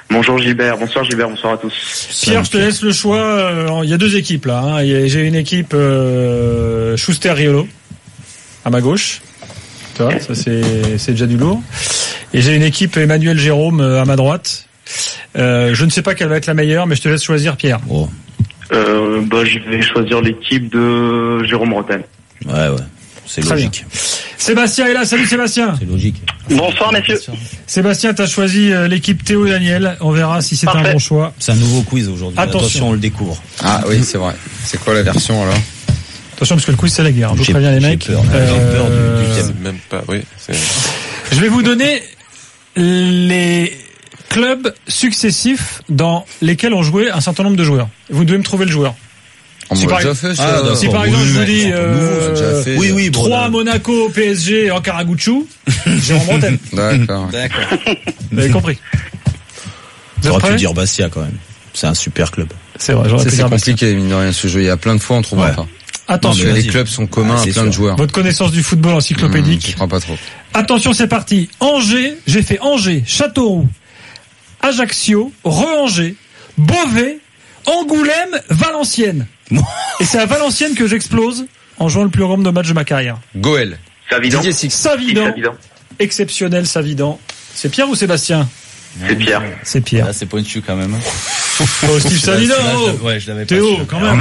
Bonjour Gilbert, bonsoir à tous. Pierre, je te laisse le choix. Il y a deux équipes là. Hein. J'ai une équipe Schuster-Riolo à ma gauche. Tu vois, ça c'est déjà du lourd. Et j'ai une équipe Emmanuel Jérôme à ma droite. Je ne sais pas quelle va être la meilleure, mais je te laisse choisir, Pierre. Oh. Je vais choisir l'équipe de Jérôme Rotten. Ouais. C'est très logique. Bien. Sébastien est là. Salut Sébastien. C'est logique. Bonsoir messieurs. Sébastien, t'as choisi l'équipe Théo et Daniel. On verra si c'est un bon choix. C'est un nouveau quiz aujourd'hui. Attention, on le découvre. Ah oui, c'est vrai. C'est quoi la version alors? Attention parce que le quiz c'est la guerre. Je vous préviens les mecs. J'ai peur du thème. Même pas. Oui. Je vais vous donner les clubs successifs dans lesquels ont joué un certain nombre de joueurs. Vous devez me trouver le joueur. Si par exemple je vous dis 3 Monaco, PSG en Karaguchou, Jérôme Rotten. D'accord. Vous avez compris. J'aurais pu dire Bastia quand même. C'est un super club. C'est vrai, j'aurais pu dire Bastia. C'est compliqué mine de rien ce jeu. Il y a plein de fois on trouve pas. Attention. Les clubs sont communs à plein de joueurs. Votre connaissance du football encyclopédique. Je crois pas trop. Attention, c'est parti. Angers, j'ai fait Angers, Châteauroux, Ajaccio, Re-Angers, Beauvais, Angoulême, Valenciennes. Et c'est à Valenciennes que j'explose en jouant le plus grand nombre de matchs de ma carrière. Goël. Savidan. Exceptionnel Savidan. C'est Pierre ou Sébastien? C'est Pierre. C'est Pierre. Là, c'est pointu quand même. Oh, Steve Savidan. Ouais, je l'avais pas. Théo, quand même.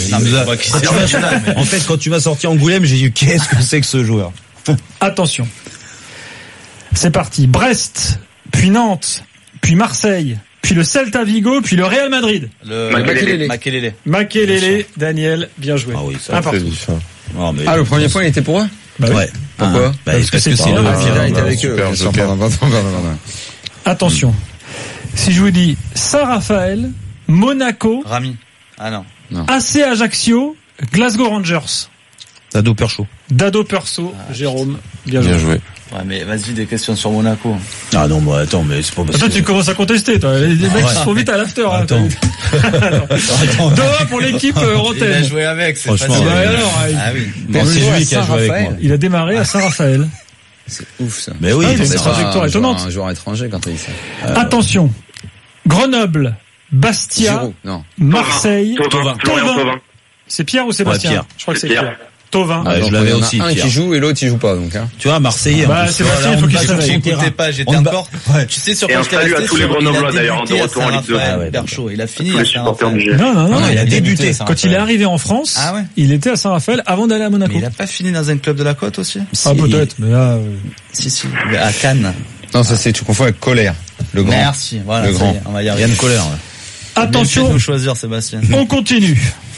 En fait, quand tu m'as sorti Angoulême, j'ai dit qu'est-ce que c'est que ce joueur? Attention. C'est parti. Brest, puis Nantes, puis Marseille, puis le Celta Vigo, puis le Real Madrid. Makelele. Daniel, bien joué. Ah oui, ça a fait le premier point il était pour eux? Ouais. Pourquoi? Parce que c'est Pierre était avec eux. Attention. Si je vous dis Saint-Raphaël, Monaco, Rami. Ah non. AC Ajaccio, Glasgow Rangers. Dado Perso, Jérôme, bien joué. Ouais, mais vas-y, des questions sur Monaco. Ah non, bah attends, mais c'est pas parce que... tu commences à contester, toi. Les mecs qui se font vite à l'after. Attends. 2-1 pour l'équipe Rotten. Il a joué avec, c'est facile. C'est lui qui a joué avec moi. Il a démarré à Saint-Raphaël. C'est ouf, ça. Mais oui, c'est une trajectoire étonnante. Un joueur étranger quand il fait. Attention. Grenoble, Bastia, Marseille, Tovin. C'est Pierre ou Sébastien? Pierre. Je crois que c'est Pierre. Tovin. Je l'avais aussi. Un qui joue et l'autre il joue pas donc. Tu vois, Marseillais. Sébastien, il faut qu'il se réveille. Pas, j'étais encore. Tu sais sur quoi je t'ai resté. Et un salut à tous les Grenoblois d'ailleurs, de retour en Ligue 2. Berchaud, il a fini. Non, il a débuté. Quand il est arrivé en France, il était à Saint-Raphaël avant d'aller à Monaco. Mais il a pas fini dans un club de la côte aussi? Ah, peut-être, mais là. Si. À Cannes. Non, ça c'est, tu confonds avec Colère. Le grand. Merci, voilà. Le grand. On va y arriver. Yann Colère. Attention. Choisir, Sébastien. On continue.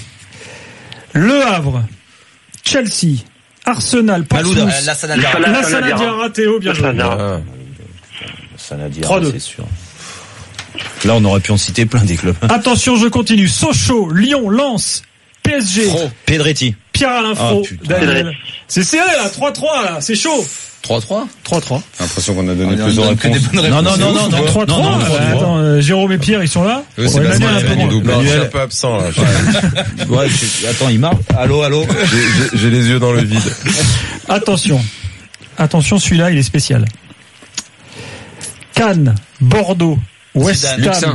Le Havre, Chelsea, Arsenal, Portsmouth, la Sanadiara, Théo, bien joué. Sanadiara, c'est sûr. Là, on aurait pu en citer plein des clubs. Attention, je continue. Sochaux, Lyon, Lens, PSG, Pedretti, Pierre-Alain Fro, Daniel. C'est serré là, 3-3 là, c'est chaud. 3-3. J'ai l'impression qu'on a donné plus de réponses. Non, 3-3. Attends, Jérôme et Pierre, ils sont là. C'est un peu absent là. Attends, il marque. Allô. J'ai les yeux dans le vide. Attention, celui-là, il est spécial. Cannes, Bordeaux, West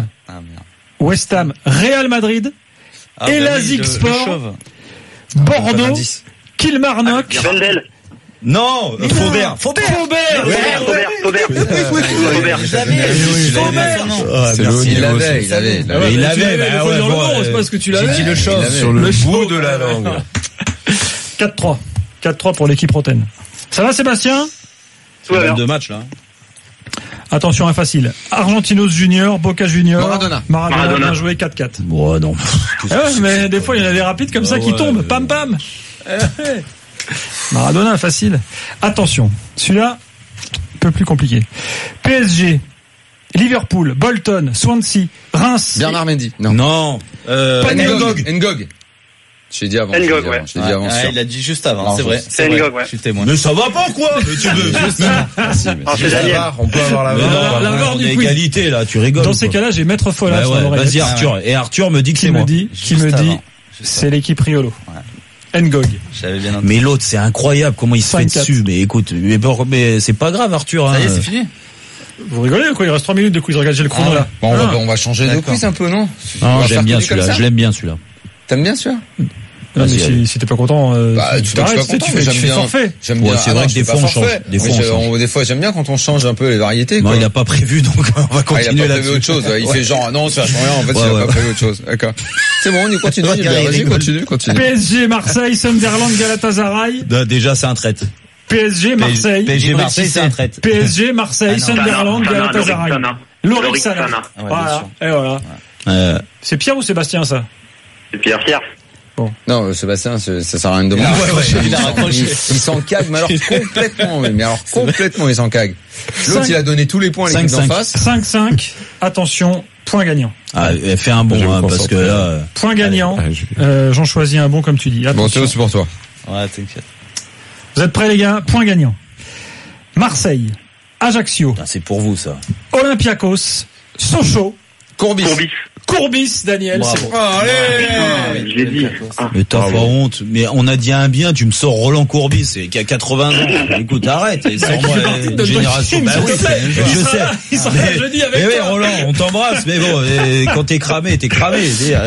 Ham, Real Madrid, Elazig Sport, Bordeaux, Kilmarnock. Non, Faubert. Il l'avait. C'est pas ce que tu l'avais. J'ai dit le chauve sur le bout de la langue. 4-3 pour l'équipe Rotten. Ça va, Sébastien? Deux matchs là. Attention, un facile. Argentinos Junior, Boca Junior. Maradona. Bien joué, 4-4. Bon, non. Mais des fois, il y en a des rapides comme ça qui tombent. Pam. Maradona, facile. Attention, celui-là, un peu plus compliqué. PSG, Liverpool, Bolton, Swansea, Reims. Bernard Mendy. Non. Ngog. J'ai dit avant. Il a dit juste avant, c'est vrai. C'est Ngog, ouais. Je suis témoin. Mais ça va pas quoi? Mais tu veux c'est Daniel. On peut avoir la VAR. On est égalité là, tu rigoles. Dans ces cas-là, j'ai Maître Follas. Vas-y Arthur. Et Arthur me dit que c'est moi. Qui me dit, c'est l'équipe Riolo. Ngog. Mais l'autre, c'est incroyable comment il se fait dessus. Mais écoute, mais c'est pas grave, Arthur. Ça y est, c'est fini. Vous rigolez quoi? Il reste 3 minutes de quiz. Regardez, j'ai le chrono là. Bon, on va changer de quiz un peu, non? Non, j'aime bien celui-là. Je l'aime bien celui-là. T'aimes bien celui-là? Non, mais si t'es pas content, tu t'arrêtes, tu fais forfait. J'aime bien. C'est vrai que des fois on change. Des fois j'aime bien quand on change un peu les variétés. Non, il a pas prévu, donc on va continuer il a pas prévu autre chose. Il fait genre, non, ça change rien. En fait, il a pas prévu autre chose. D'accord. C'est bon, on y continue. Vas-y, continue. PSG, Marseille, Sunderland, Galatasaray. Déjà, c'est un traite. PSG, Marseille. PSG, Marseille, c'est un traite. PSG, Marseille, Sunderland, Galatasaray. Lorik Sana. Voilà. Et voilà. C'est Pierre ou Sébastien, ça? C'est Pierre. Bon. Non, Sébastien, ça sert à rien de demander. Il s'en cague, mais alors complètement, il s'en cague. L'autre, il a donné tous les points à l'équipe d'en face. 5-5. Attention, point gagnant. Fais un bon, parce que là. Point gagnant. J'en choisis un bon, comme tu dis. Attention. Bon, Théo, c'est pour toi. Ouais, t'inquiète. Vous êtes prêts, les gars? Point gagnant. Marseille, Ajaccio. C'est pour vous, ça. Olympiakos, Sochaux. Courbis, Daniel. Bravo. C'est bon. Je l'ai dit. Mais t'as pas honte. Mais on a dit un bien, tu me sors Roland Courbis, qui a 80 ans. Écoute, arrête. Sors-moi une génération. Bah oui, je sais. Il sera là jeudi avec toi. Mais oui, Roland, on t'embrasse. Mais bon, quand t'es cramé, t'es cramé.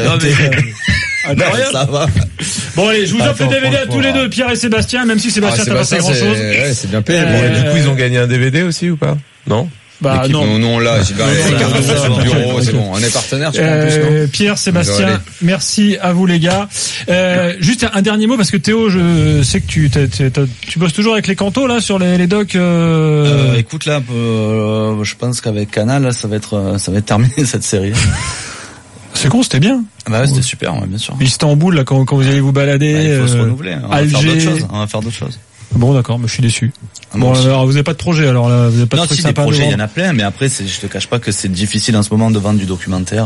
Ça va. Bon, allez, je vous offre le DVD à tous les deux, Pierre et Sébastien, même si Sébastien t'as pas fait grand chose. Ouais, c'est bien payé. Du coup, ils ont gagné un DVD aussi ou pas? Non? Bah non. Non, là, j'ai sur le bureau, c'est bon. On est partenaires, tu crois en plus, non? Pierre, Sébastien, merci à vous les gars. Juste un dernier mot parce que Théo, je sais que tu bosses toujours avec les cantos là sur les docs. Écoute là, je pense qu'avec Canal, là, ça va être terminé cette série. C'est con, c'était bien. Bah ouais, c'était super, ouais, bien sûr. Istanbul là, quand vous allez vous balader. Bah, il faut se renouveler. On va faire d'autres choses. Bon, d'accord, mais je suis déçu. Bon, alors vous n'avez pas de projet, alors là, vous n'avez pas de truc sympa. Non, si des projets, il y en a plein, mais après, je te cache pas que c'est difficile en ce moment de vendre du documentaire,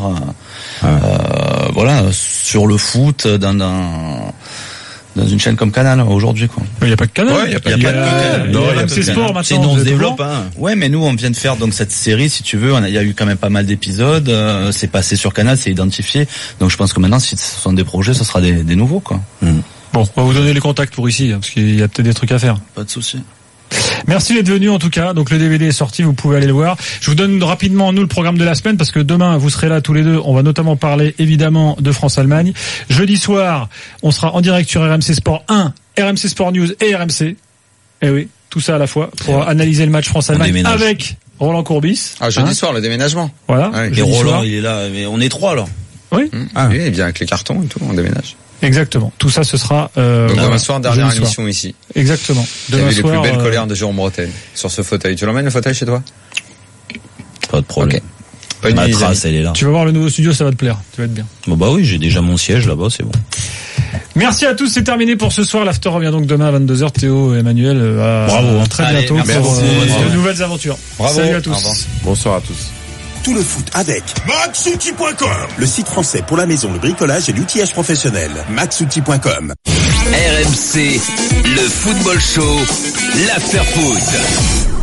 voilà, sur le foot, dans une chaîne comme Canal, aujourd'hui, quoi. Mais il n'y a pas que Canal. Ouais, il y a pas que Canal. Non, il y a MC Sport maintenant. C'est nous, on se développe, hein. Ouais, mais nous, on vient de faire, donc, cette série, si tu veux, il y a eu quand même pas mal d'épisodes, c'est passé sur Canal, c'est identifié. Donc, je pense que maintenant, si ce sont des projets, ce sera des nouveaux, quoi. Bon, on va vous donner les contacts pour ici, parce qu'il y a peut-être des trucs à faire. Pas de souci. Merci d'être venu en tout cas. Donc le DVD est sorti, vous pouvez aller le voir. Je vous donne rapidement nous le programme de la semaine parce que demain vous serez là tous les deux. On va notamment parler évidemment de France-Allemagne. Jeudi soir, on sera en direct sur RMC Sport 1, RMC Sport News et RMC. Eh oui, tout ça à la fois pour analyser le match France-Allemagne avec Roland Courbis. Jeudi soir, le déménagement. Voilà. Et Roland, il est là, mais on est trois alors. Oui. Oui, et bien avec les cartons et tout, on déménage. Exactement. Tout ça, ce sera donc demain soir, dernière émission ici. Exactement. Demain soir, les plus belles colères de Jérôme Bretagne sur ce fauteuil. Tu l'emmènes le fauteuil chez toi? Pas de problème. Okay. Ma trace, elle est là. Tu vas voir le nouveau studio, ça va te plaire. Tu vas être bien. Bon bah oui, j'ai déjà mon siège là-bas, c'est bon. Merci à tous, c'est terminé pour ce soir. L'after revient donc demain à 22h. Théo et Emmanuel, bravo. Très bientôt pour de nouvelles aventures. Bravo. Salut à tous. Bonsoir à tous. Tout le foot avec maxoutil.com, le site français pour la maison, le bricolage et l'outillage professionnel. maxoutil.com. RMC, le football show, l'after foot.